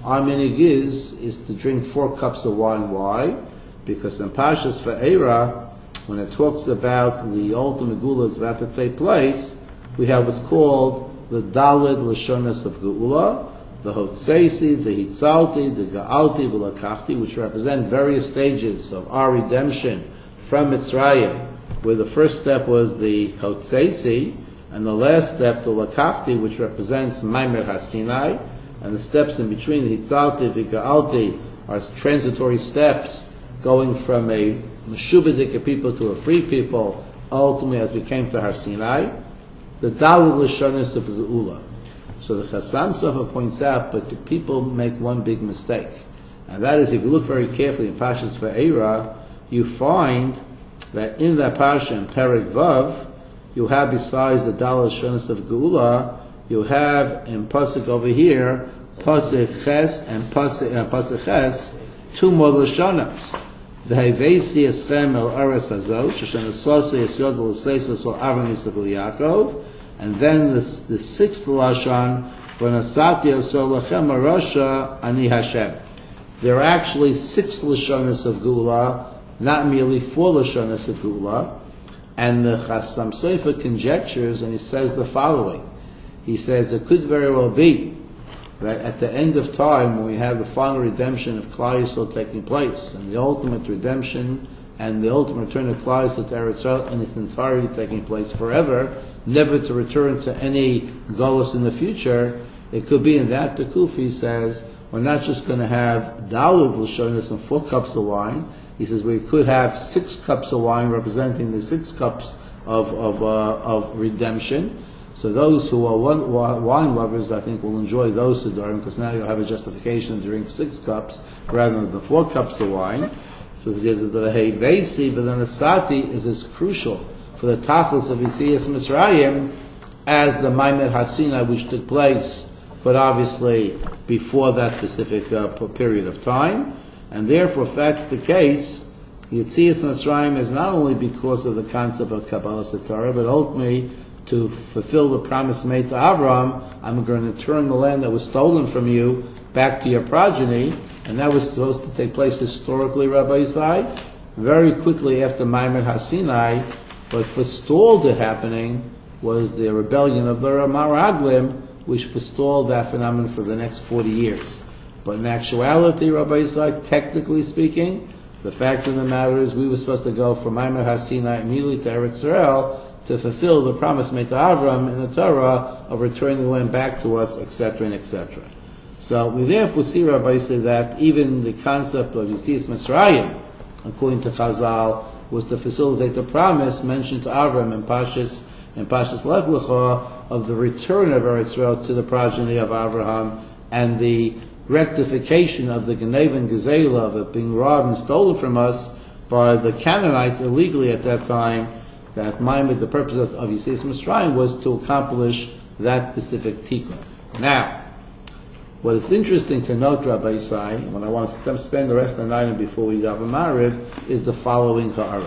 our minig is, is to drink four cups of wine. Why? Because in Parshas Va'era, when it talks about the ultimate Geula is about to take place, we have what's called the Daled Lashonas of Geula, the Hotzeisi, the Hitzalti, the Ga'alti, the Lakachti, which represent various stages of our redemption from Mitzrayim, where the first step was the Hotzeisi, and the last step, the Lakachti, which represents Maimer HaSinai, and the steps in between, the Hitzalti, the Ga'alti, are transitory steps going from a Meshubadik people to a free people, ultimately as we came to Har Sinai, the Daled Lashonas of Geula. So the Chassam Sofer points out, but the people make one big mistake. And that is, if you look very carefully in Parshas Va'era, you find that in that Parsha, in Perek Vav, you have, besides the Daled Lashonas of Geula, you have in Pasuk over here, Pasuk Ches and Pasuk, uh, Pasuk Ches, two more Lashonas. The Hevesi Eschem El Eretz Hazot, Shoshan Esosei Esyod L'Seisos El Avram Yisrael Yaakov, and then the, the sixth Lashon, V'Nasati Esol Lachem Arasha Ani Hashem. There are actually six Lashonas of Geula, not merely four Lashonas of Geula, and the Chassam Sofer conjectures, and he says the following. He says it could very well be that at the end of time, when we have the final redemption of Klal Yisrael taking place, and the ultimate redemption and the ultimate return of Klal Yisrael to Eretz Yisrael in its entirety taking place forever, never to return to any Golus in the future, it could be in that the Kufi says, we're not just going to have Daled Lashonas and four cups of wine. He says we could have six cups of wine representing the six cups of, of, uh, of redemption. So those who are wine lovers, I think, will enjoy those Sidurim, because now you'll have a justification to drink six cups rather than the four cups of wine. It's because there's the Hevesi, but then the Sati is as crucial for the Tachlis of Yitzias Mitzrayim as the Maimer HaSinai, which took place, but obviously before that specific uh, period of time. And therefore, if that's the case, Yitzias Mitzrayim is not only because of the concept of Kabbalah Torah, but ultimately to fulfill the promise made to Avram, I'm going to turn the land that was stolen from you back to your progeny, and that was supposed to take place historically, Rabbi Yisai, very quickly after Maimer HaSinai, but forestalled it happening was the rebellion of the Maraglim, which forestalled that phenomenon for the next forty years. But in actuality, Rabbi Yisai, technically speaking, the fact of the matter is we were supposed to go from Maimer HaSinai immediately to Eretz Yisrael to fulfill the promise made to Avram in the Torah of returning the land back to us, et cetera, and et cetera. So we therefore see, Rabbi, say that even the concept of Yitzias Mitzrayim, according to Chazal, was to facilitate the promise mentioned to Avram in Pashas in Pashas Lech Lecha of the return of Eretz Yisrael to the progeny of Avraham and the rectification of the Genev and Gezela of it being robbed and stolen from us by the Canaanites illegally at that time. That Maimed, the purpose of, of Yitzias Mitzrayim was to accomplish that specific tikkun. Now, what is interesting to note, Rabbi Yisai, when I want to spend the rest of the night before we daven Mariv, is the following ha'ara.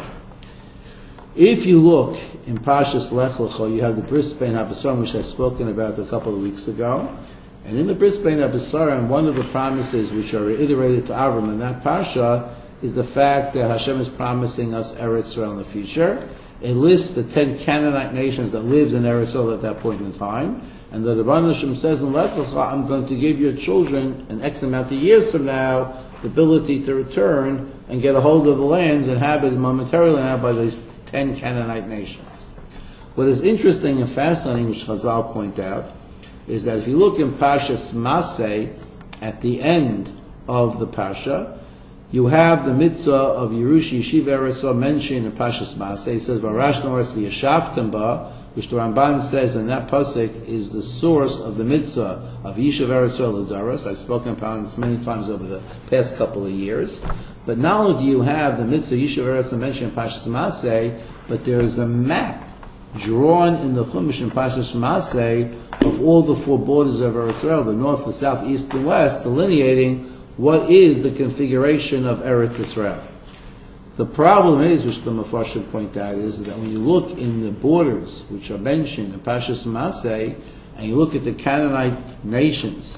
If you look in Pashas Lech Lecha, you have the Bris Bein HaBesarim, which I've spoken about a couple of weeks ago. And in the Bris Bein HaBesarim, one of the promises which are reiterated to Avram in that Parsha is the fact that Hashem is promising us Eretz Yisrael in the future. It lists the ten Canaanite nations that lived in Eretz Yisrael at that point in time, and the Rebbeinu Shem says in Lech Lecha, I'm going to give your children an X amount of years from now the ability to return and get a hold of the lands inhabited momentarily now by these ten Canaanite nations. What is interesting and fascinating, which Chazal point out, is that if you look in Parshas Maseh, at the end of the Parsha, you have the mitzvah of Yerush Yeshiva Eretz Yisrael mentioned in Pashas Maseh. It says, Varash Noras v'yashavtem ba, which the Ramban says in that pasuk is the source of the mitzvah of Yeshiva Eretz Yisrael L'Daras. I've spoken about this many times over the past couple of years. But not only do you have the mitzvah Yeshiva Eretz Yisrael mentioned in Pashas Maseh, but there is a map drawn in the Chumash in Pashas Maseh of all the four borders of Eretz Yisrael, the north, the south, east, and west, delineating what is the configuration of Eretz Yisrael. The problem is, which the Mefarshim point out, is that when you look in the borders which are mentioned in Pashas Maseh, and you look at the Canaanite nations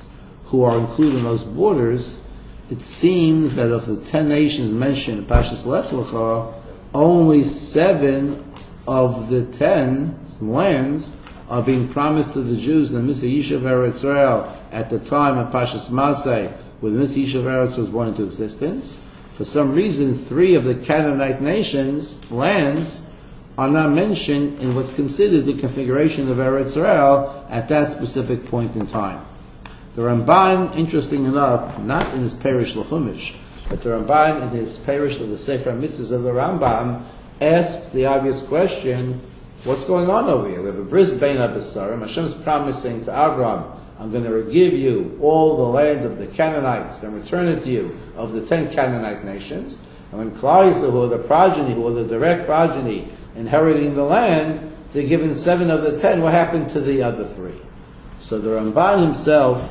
who are included in those borders, it seems that of the ten nations mentioned in Parshas Lech Lecha, only seven of the ten lands are being promised to the Jews in the Mitzvah Yishuv Eretz Israel at the time of Parshas Masei, when the Mitzvah Yishuv Eretz was born into existence. For some reason, three of the Canaanite nations' lands are not mentioned in what's considered the configuration of Eretz Israel at that specific point in time. The Ramban, interesting enough, not in his Perish L'Chumash, but the Ramban in his Perish of the Sefer Mitzvahs of the Rambam asks the obvious question, what's going on over here? We have a bris bein habesarim. Hashem's promising to Avram, I'm going to give you all the land of the Canaanites and return it to you of the ten Canaanite nations. And when Klal Yisrael, who are the progeny, who are the direct progeny, inheriting the land, they're given seven of the ten. What happened to the other three? So the Ramban himself,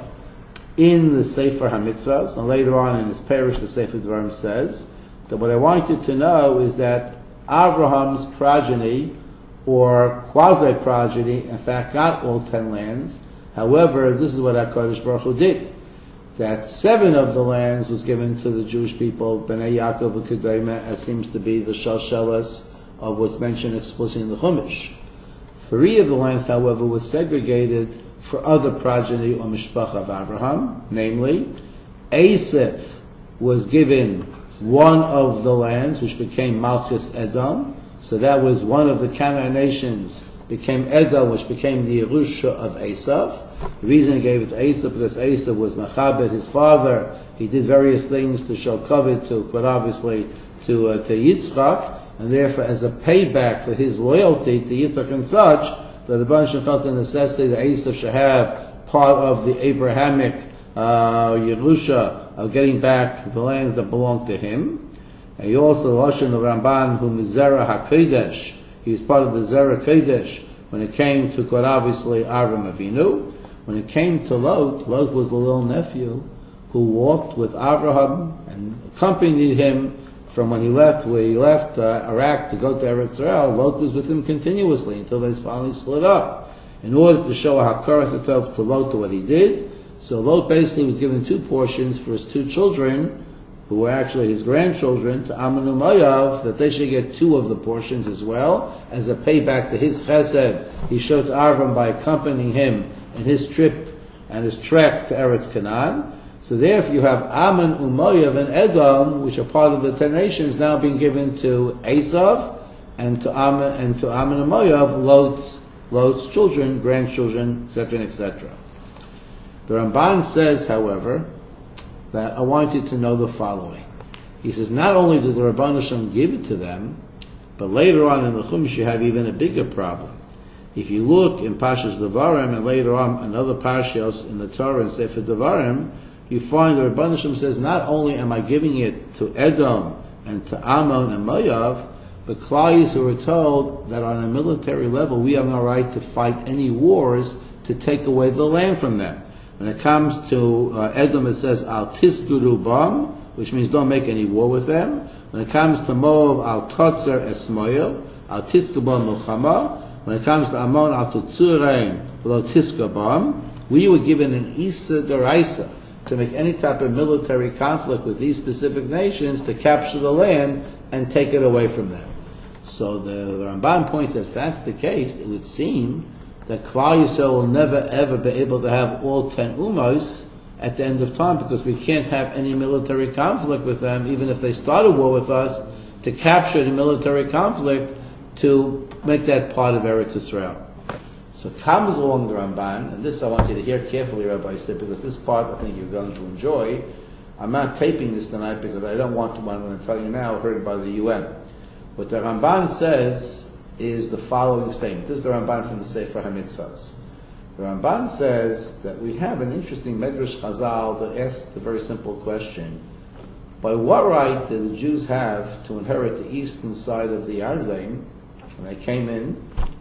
in the Sefer HaMitzvahs, and later on in his Perish, the Sefer Dvarim says, that what I want you to know is that Abraham's progeny, or quasi-progeny, in fact got all ten lands. However, this is what HaKadosh Baruch Hu did. That seven of the lands was given to the Jewish people, Bnei Yaakov V'Kedema, as seems to be the Shalshelas of what's mentioned explicitly in the Chumash. Three of the lands, however, was segregated for other progeny or mishpacha of Abraham, namely, Asaph was given one of the lands, which became Malchus Edom. So that was one of the Canaanite nations, became Edom, which became the Yerusha of Asaph. The reason he gave it to Asaph, because Asaph was Machabed, his father. He did various things to show kavod to, quite obviously, to, uh, to Yitzchak, and therefore, as a payback for his loyalty to Yitzchak and such, that the bunch felt the necessity that Asaph should have part of the Abrahamic uh, Yerusha of getting back the lands that belonged to him. And he also, Lashon the Ramban, whom is Zerah HaKodesh, he was part of the Zerah Kodesh when it came to, quite obviously, Avram Avinu. When it came to Lot, Lot was the little nephew who walked with Abraham and accompanied him from when he left, where he left uh, Iraq to go to Eretz Israel. Lot was with him continuously until they finally split up. In order to show a hakaras hatov to Lot to what he did, so Lot basically was given two portions for his two children, who were actually his grandchildren, to Ammon and Moav, that they should get two of the portions as well, as a payback to his chesed he showed to Avram by accompanying him in his trip and his trek to Eretz Canaan. So therefore you have Ammon, Moav, and Edom, which are part of the ten nations, now being given to Esav, and to Ammon and to Ammon and Moav, Lot's, Lot's children, grandchildren, et cetera, et cetera. The Ramban says, however, that I want you to know the following. He says, not only did the Rabban Hashem give it to them, but later on in the Chumash you have even a bigger problem. If you look in Parshas Devarim, and later on in other Parshas in the Torah and Sefer Devarim, you find the Rabban Hashem says, not only am I giving it to Edom and to Ammon and Moav, but Klal Yisrael were told that on a military level we have no right to fight any wars to take away the land from them. When it comes to uh, Edom, it says, Al Tisguru Bam, which means don't make any war with them. When it comes to Moab, Al Totzer Esmoil, Al Tiskabam Milchama. When it comes to Ammon, Al Tutzurein, Al Tiskabam. We were given an Isa Deraisa to make any type of military conflict with these specific nations to capture the land and take it away from them. So the, the Ramban points that if that's the case, it would seem that Klal Yisrael will never ever be able to have all ten umos at the end of time, because we can't have any military conflict with them, even if they start a war with us, to capture the military conflict to make that part of Eretz Israel. So comes along the Ramban, and this I want you to hear carefully, Rabbi said, because this part I think you're going to enjoy. I'm not taping this tonight because I don't want to, what I'm going to tell you now, heard by the U N. What the Ramban says is the following statement. This is the Ramban from the Sefer HaMitzvahs. The Ramban says that we have an interesting Medrash Chazal that asks the very simple question: by what right did the Jews have to inherit the eastern side of the Yarden when they came in?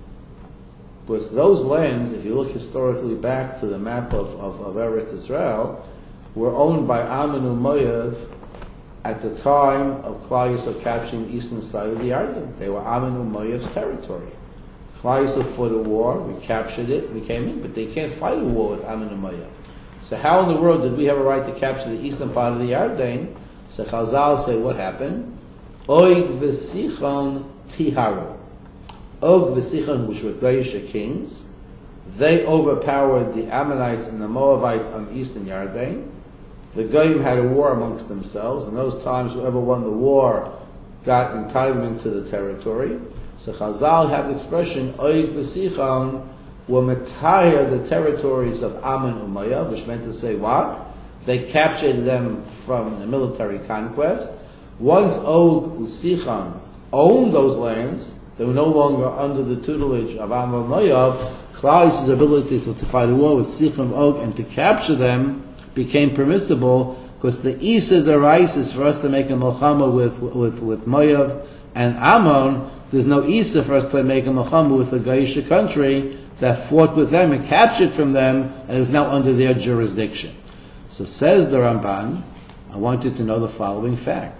Because those lands, if you look historically back to the map of, of, of Eretz Israel, were owned by Ammon and Moav at the time of Klal Yisrael capturing the eastern side of the Yarden. They were Ammon and Moav's territory. Klal Yisrael fought a war, we captured it, we came in, but they can't fight a war with Ammon and Moav. So how in the world did we have a right to capture the eastern part of the Yarden? So Chazal say, what happened? Oig v'sichon tiharu. Og v'sichon, which were Goyish kings, they overpowered the Ammonites and the Moabites on the eastern Yarden. The Goyim had a war amongst themselves. In those times, whoever won the war got entitlement to the territory. So Chazal have the expression, Oig v'sichon, were metayah the territories of Ammon and Umayyah, which meant to say what? They captured them from the military conquest. Once Og Usichon owned those lands, they were no longer under the tutelage of Ammon and Umayyah. Klai's ability to, to fight a war with Sichon Og and to capture them became permissible because the Isa Derais is for us to make a Milchama with, with, with Moav and Ammon. There's no Isa for us to make a Milchama with the Gaisha country that fought with them and captured from them and is now under their jurisdiction. So says the Ramban, I want you to know the following fact.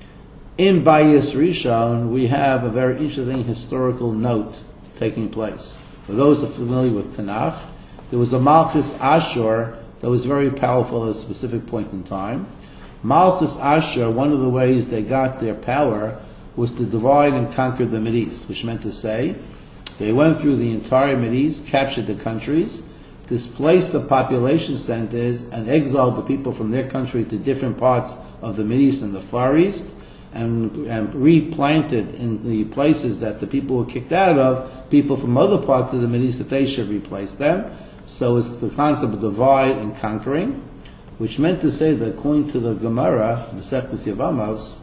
In Bayis Rishon, we have a very interesting historical note taking place. For those who are familiar with Tanakh, there was a Malchus Ashur that was very powerful at a specific point in time. Malchus Ashur, one of the ways they got their power was to divide and conquer the Mideast, which meant to say, they went through the entire Mideast, captured the countries, displaced the population centers, and exiled the people from their country to different parts of the Mideast and the Far East, and, and replanted in the places that the people were kicked out of, people from other parts of the Mideast that they should replace them. So it's the concept of divide and conquering, which meant to say that according to the Gemara, Masechtas Yevamos,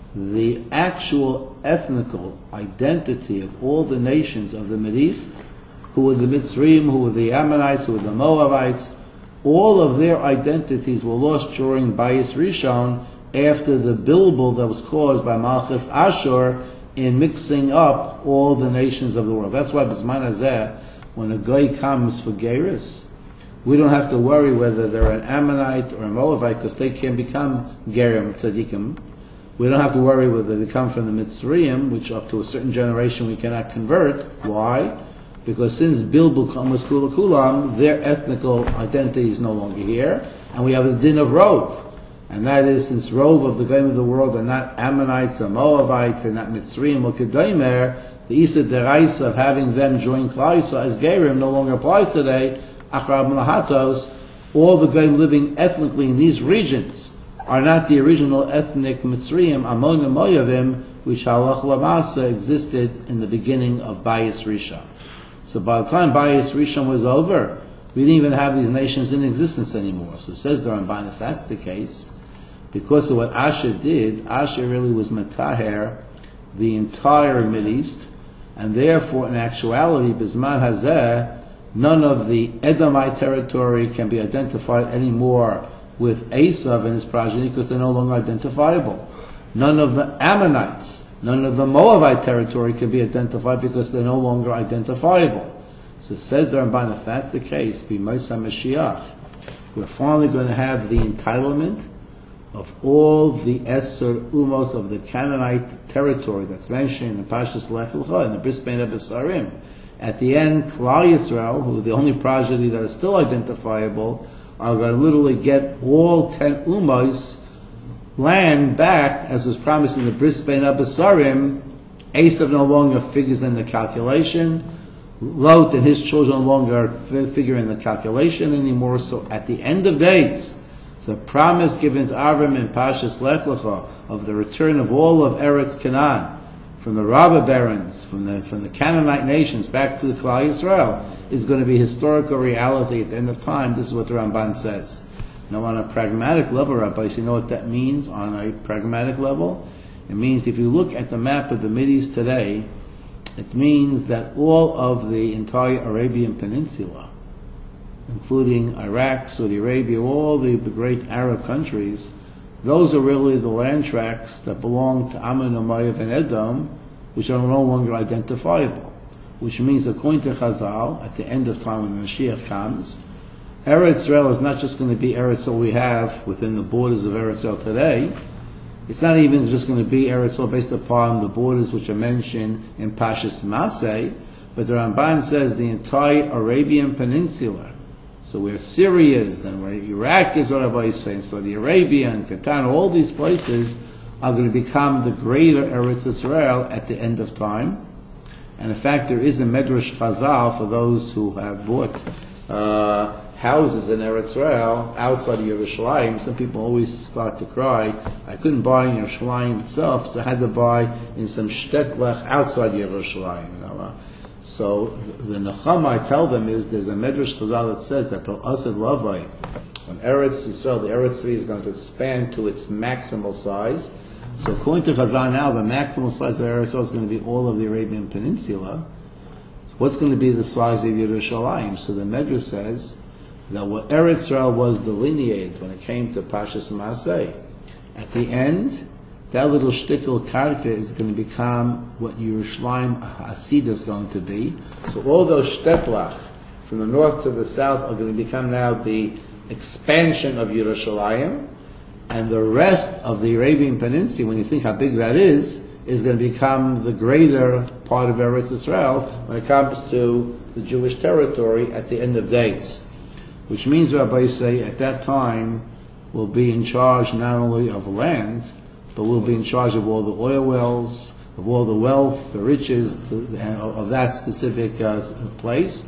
the actual ethnical identity of all the nations of the Mideast, who were the Mitzrayim, who were the Ammonites, who were the Moabites, all of their identities were lost during Bayis Rishon after the bilbul that was caused by Malchus Ashur in mixing up all the nations of the world. That's why B'zman Hazeh, when a guy comes for Geirus, we don't have to worry whether they're an Ammonite or a Moabite because they can become Gerim Tzadikim. We don't have to worry whether they come from the Mitzrayim, which up to a certain generation we cannot convert. Why? Because since Bilbu was Kula Kulam, their ethnical identity is no longer here, and we have the din of Rov. And that is, since Rov of the Goyim of the world are not Ammonites or Moabites, and not Mitzrayim or Kedomer, the Isa Derais of having them join Klal Yisrael as Gerim no longer applies today. Achrab Malahatos, all the Goyim living ethnically in these regions are not the original ethnic Mitzrayim, Ammon and Moavim, which halach lamasa existed in the beginning of Bayis Rishon. So by the time Bayis Rishon was over, we didn't even have these nations in existence anymore. So it says the Ramban, if that's the case, because of what Asher did, Asher really was metaher the entire Mideast, and therefore in actuality, B'zman Hazeh, none of the Edomite territory can be identified anymore with Esav and his progeny because they're no longer identifiable. None of the Ammonites, none of the Moabite territory can be identified because they're no longer identifiable. So it says the Ramban, if that's the case, be Moshe Mashiach, we're finally going to have the entitlement of all the Eser Umos of the Canaanite territory that's mentioned in Pashas Lech Lecha, in the Bris Bein HaBesarim. At the end, Klal Yisrael, who are the only progeny that is still identifiable, are going to literally get all ten Umos land back, as was promised in the Bris Bein HaBesarim. Esav no longer figures in the calculation. Lot and his children no longer figure in the calculation anymore. So at the end of days, the promise given to Avram in Pashas Lech Lecha of the return of all of Eretz Canaan, from the Rabbah barons, from the from the Canaanite nations back to the Klal Yisrael, is going to be historical reality at the end of time. This is what the Ramban says. Now, on a pragmatic level, rabbis, you know what that means on a pragmatic level? It means if you look at the map of the Mideast today, it means that all of the entire Arabian Peninsula, including Iraq, Saudi Arabia, all the, the great Arab countries, those are really the land tracts that belong to Ammon, Moav, and Edom, which are no longer identifiable. Which means, according to Chazal, at the end of time when the Mashiach comes, Eretz Yisrael is not just going to be Eretz Yisrael we have within the borders of Eretz Yisrael today. It's not even just going to be Eretz Yisrael based upon the borders which are mentioned in Pashas Maseh, but the Ramban says the entire Arabian Peninsula, So where Syria is and where Iraq is, what Rabbi is saying, Saudi Arabia and Qatar, all these places are going to become the greater Eretz Israel at the end of time. And in fact, there is a Medrash Chazal for those who have bought uh, houses in Eretz Israel outside of Yerushalayim. Some people always start to cry, I couldn't buy in Yerushalayim itself, so I had to buy in some shtetl outside Yerushalayim. You know, uh, So the Nechama I tell them is there's a Medrash Chazal that says that the Asad Lavai, when Eretz Yisrael, the Eretz Tzvi is going to expand to its maximal size. So according to Chazal now, the maximal size of Eretz Yisrael is going to be all of the Arabian Peninsula. So what's going to be the size of Yerushalayim? So the Medrash says that what Eretz Yisrael was delineated when it came to Pashas Maaseh, at the end, that little shtickle karka is going to become what Yerushalayim Hasid is going to be. So all those shtetlach from the north to the south are going to become now the expansion of Yerushalayim, and the rest of the Arabian Peninsula, when you think how big that is, is going to become the greater part of Eretz Israel when it comes to the Jewish territory at the end of days. Which means, Rabbi say, at that time, we'll be in charge not only of land, but we'll be in charge of all the oil wells, of all the wealth, the riches of that specific uh, place.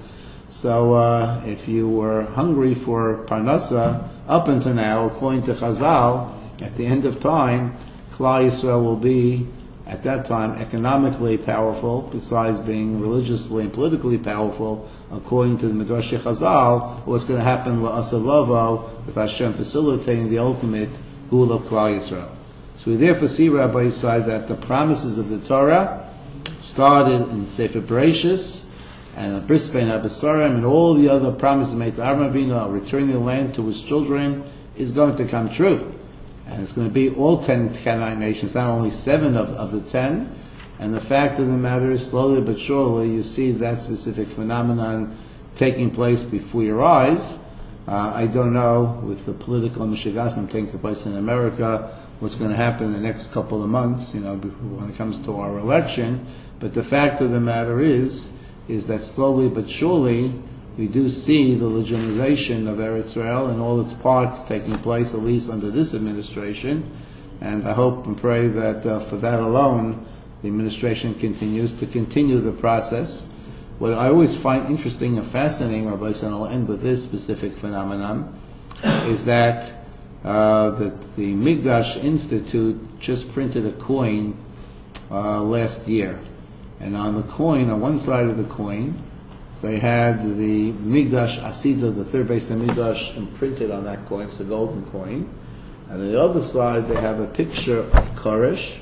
So uh, if you were hungry for parnasa up until now, according to Chazal, at the end of time, Klal Yisrael will be, at that time, economically powerful, besides being religiously and politically powerful, according to the Midrash Chazal. What's going to happen with Asavavo, with Hashem facilitating the ultimate Gul of Klal Yisrael. So we therefore see, Rabbi Yisai, that the promises of the Torah started in Sefer Bereshis, and Bris Bein HaBesarim, and all the other promises made to Avraham Avinu, returning the land to his children, is going to come true. And it's going to be all ten Canaanite nations, not only seven of, of the ten. And the fact of the matter is, slowly but surely, you see that specific phenomenon taking place before your eyes. Uh, I don't know, with the political mishigasim taking place in America, what's going to happen in the next couple of months, you know, when it comes to our election. But the fact of the matter is, is that slowly but surely we do see the legitimization of Eretz Israel and all its parts taking place, at least under this administration. And I hope and pray that uh, for that alone, the administration continues to continue the process. What I always find interesting and fascinating, Rabbi, and I'll end with this specific phenomenon, is that uh, that the Migdash Institute just printed a coin uh, last year. And on the coin, on one side of the coin, they had the Migdash Asida, the third base of Migdash, imprinted on that coin. It's a golden coin. And on the other side, they have a picture of Koresh.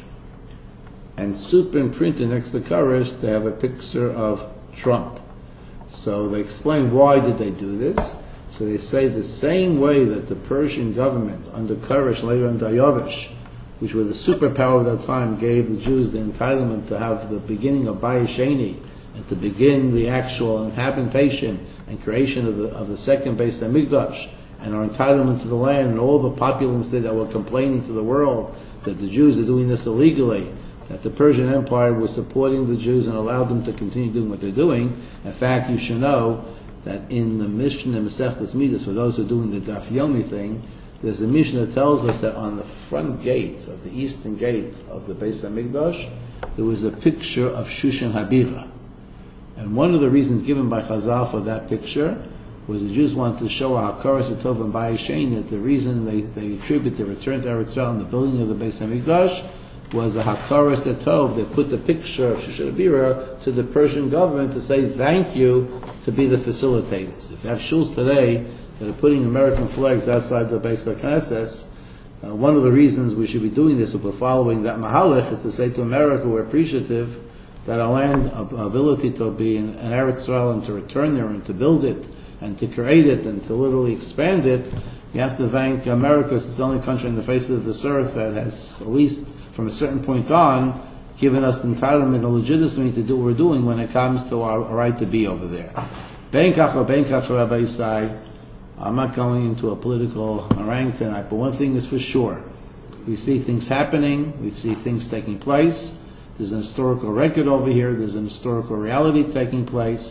And superimprinted next to Koresh, they have a picture of Trump. So they explain why did they do this. So they say the same way that the Persian government under Koresh, later under Dayavish, which were the superpower of that time, gave the Jews the entitlement to have the beginning of Bayis Sheni, and to begin the actual habitation and creation of the of the second base of Mikdash, and our entitlement to the land, and all the populace there that were complaining to the world that the Jews are doing this illegally, that the Persian Empire was supporting the Jews and allowed them to continue doing what they're doing. In fact, you should know that in the Mishnah Masechtas Midas, for those who are doing the Daf Yomi thing, there's a Mishnah that tells us that on the front gate of the eastern gate of the Beis HaMikdash, there was a picture of Shushan Habira. And one of the reasons given by Chazal for that picture was the Jews wanted to show how Hakaras Tov and Bayis Sheni, that the reason they, they attribute the return to Eretz Israel and the building of the Beis HaMikdash was a Hakaras Tov. They put the picture of Shushan Habira to the Persian government to say thank you, to be the facilitators. If you have shuls today that are putting American flags outside the Beis HaKnesses, uh, one of the reasons we should be doing this, if we're following that Mahalach, is to say to America, we're appreciative that our land, our ability to be in, in Eretz Israel and to return there and to build it and to create it and to literally expand it, you have to thank America. It's the only country on the face of this earth that has, at least from a certain point on, given us entitlement and legitimacy to do what we're doing when it comes to our, our right to be over there. Ben kach or ben kach, Rabbi Yisai, I'm not going into a political harangue tonight, but one thing is for sure. We see things happening, we see things taking place. There's an historical record over here, there's an historical reality taking place,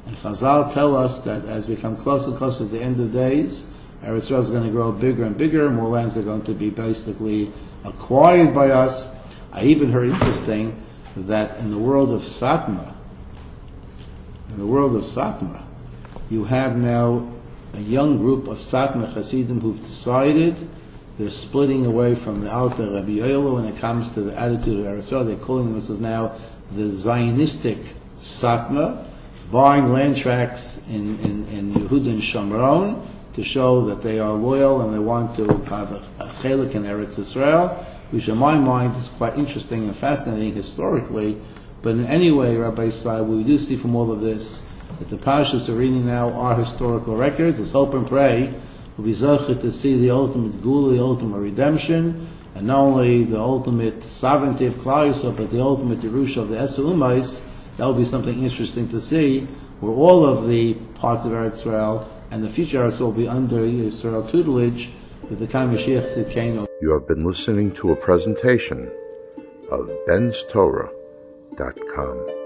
And Chazal tell us that as we come closer and closer to the end of days, Eretz Yisrael is going to grow bigger and bigger, more lands are going to be basically acquired by us. I even heard interesting that in the world of Satmar, in the world of Satmar, you have now a young group of Satmar Hasidim who've decided they're splitting away from the Alter Rabbi Yoelu when it comes to the attitude of Eretz Yisrael. They're calling this now the Zionistic Satmar, buying land tracts in, in, in Yehuda and Shomron to show that they are loyal and they want to have a, a chelik in Eretz Yisrael, which in my mind is quite interesting and fascinating historically. But in any way, Rabbi Yisrael, we do see from all of this that the parashas we're reading now are historical records. Let's hope and pray we'll be zocheh to see the ultimate gula, the ultimate redemption, and not only the ultimate sovereignty of Klal Yisrael, but the ultimate derusha of the Esau Umais. That will be something interesting to see, where all of the parts of Eretz Yisrael and the future Eretz Yisrael will be under Yisrael tutelage with the Kam Mashiach Tzidkenu. You have been listening to a presentation of Ben's Torah dot com.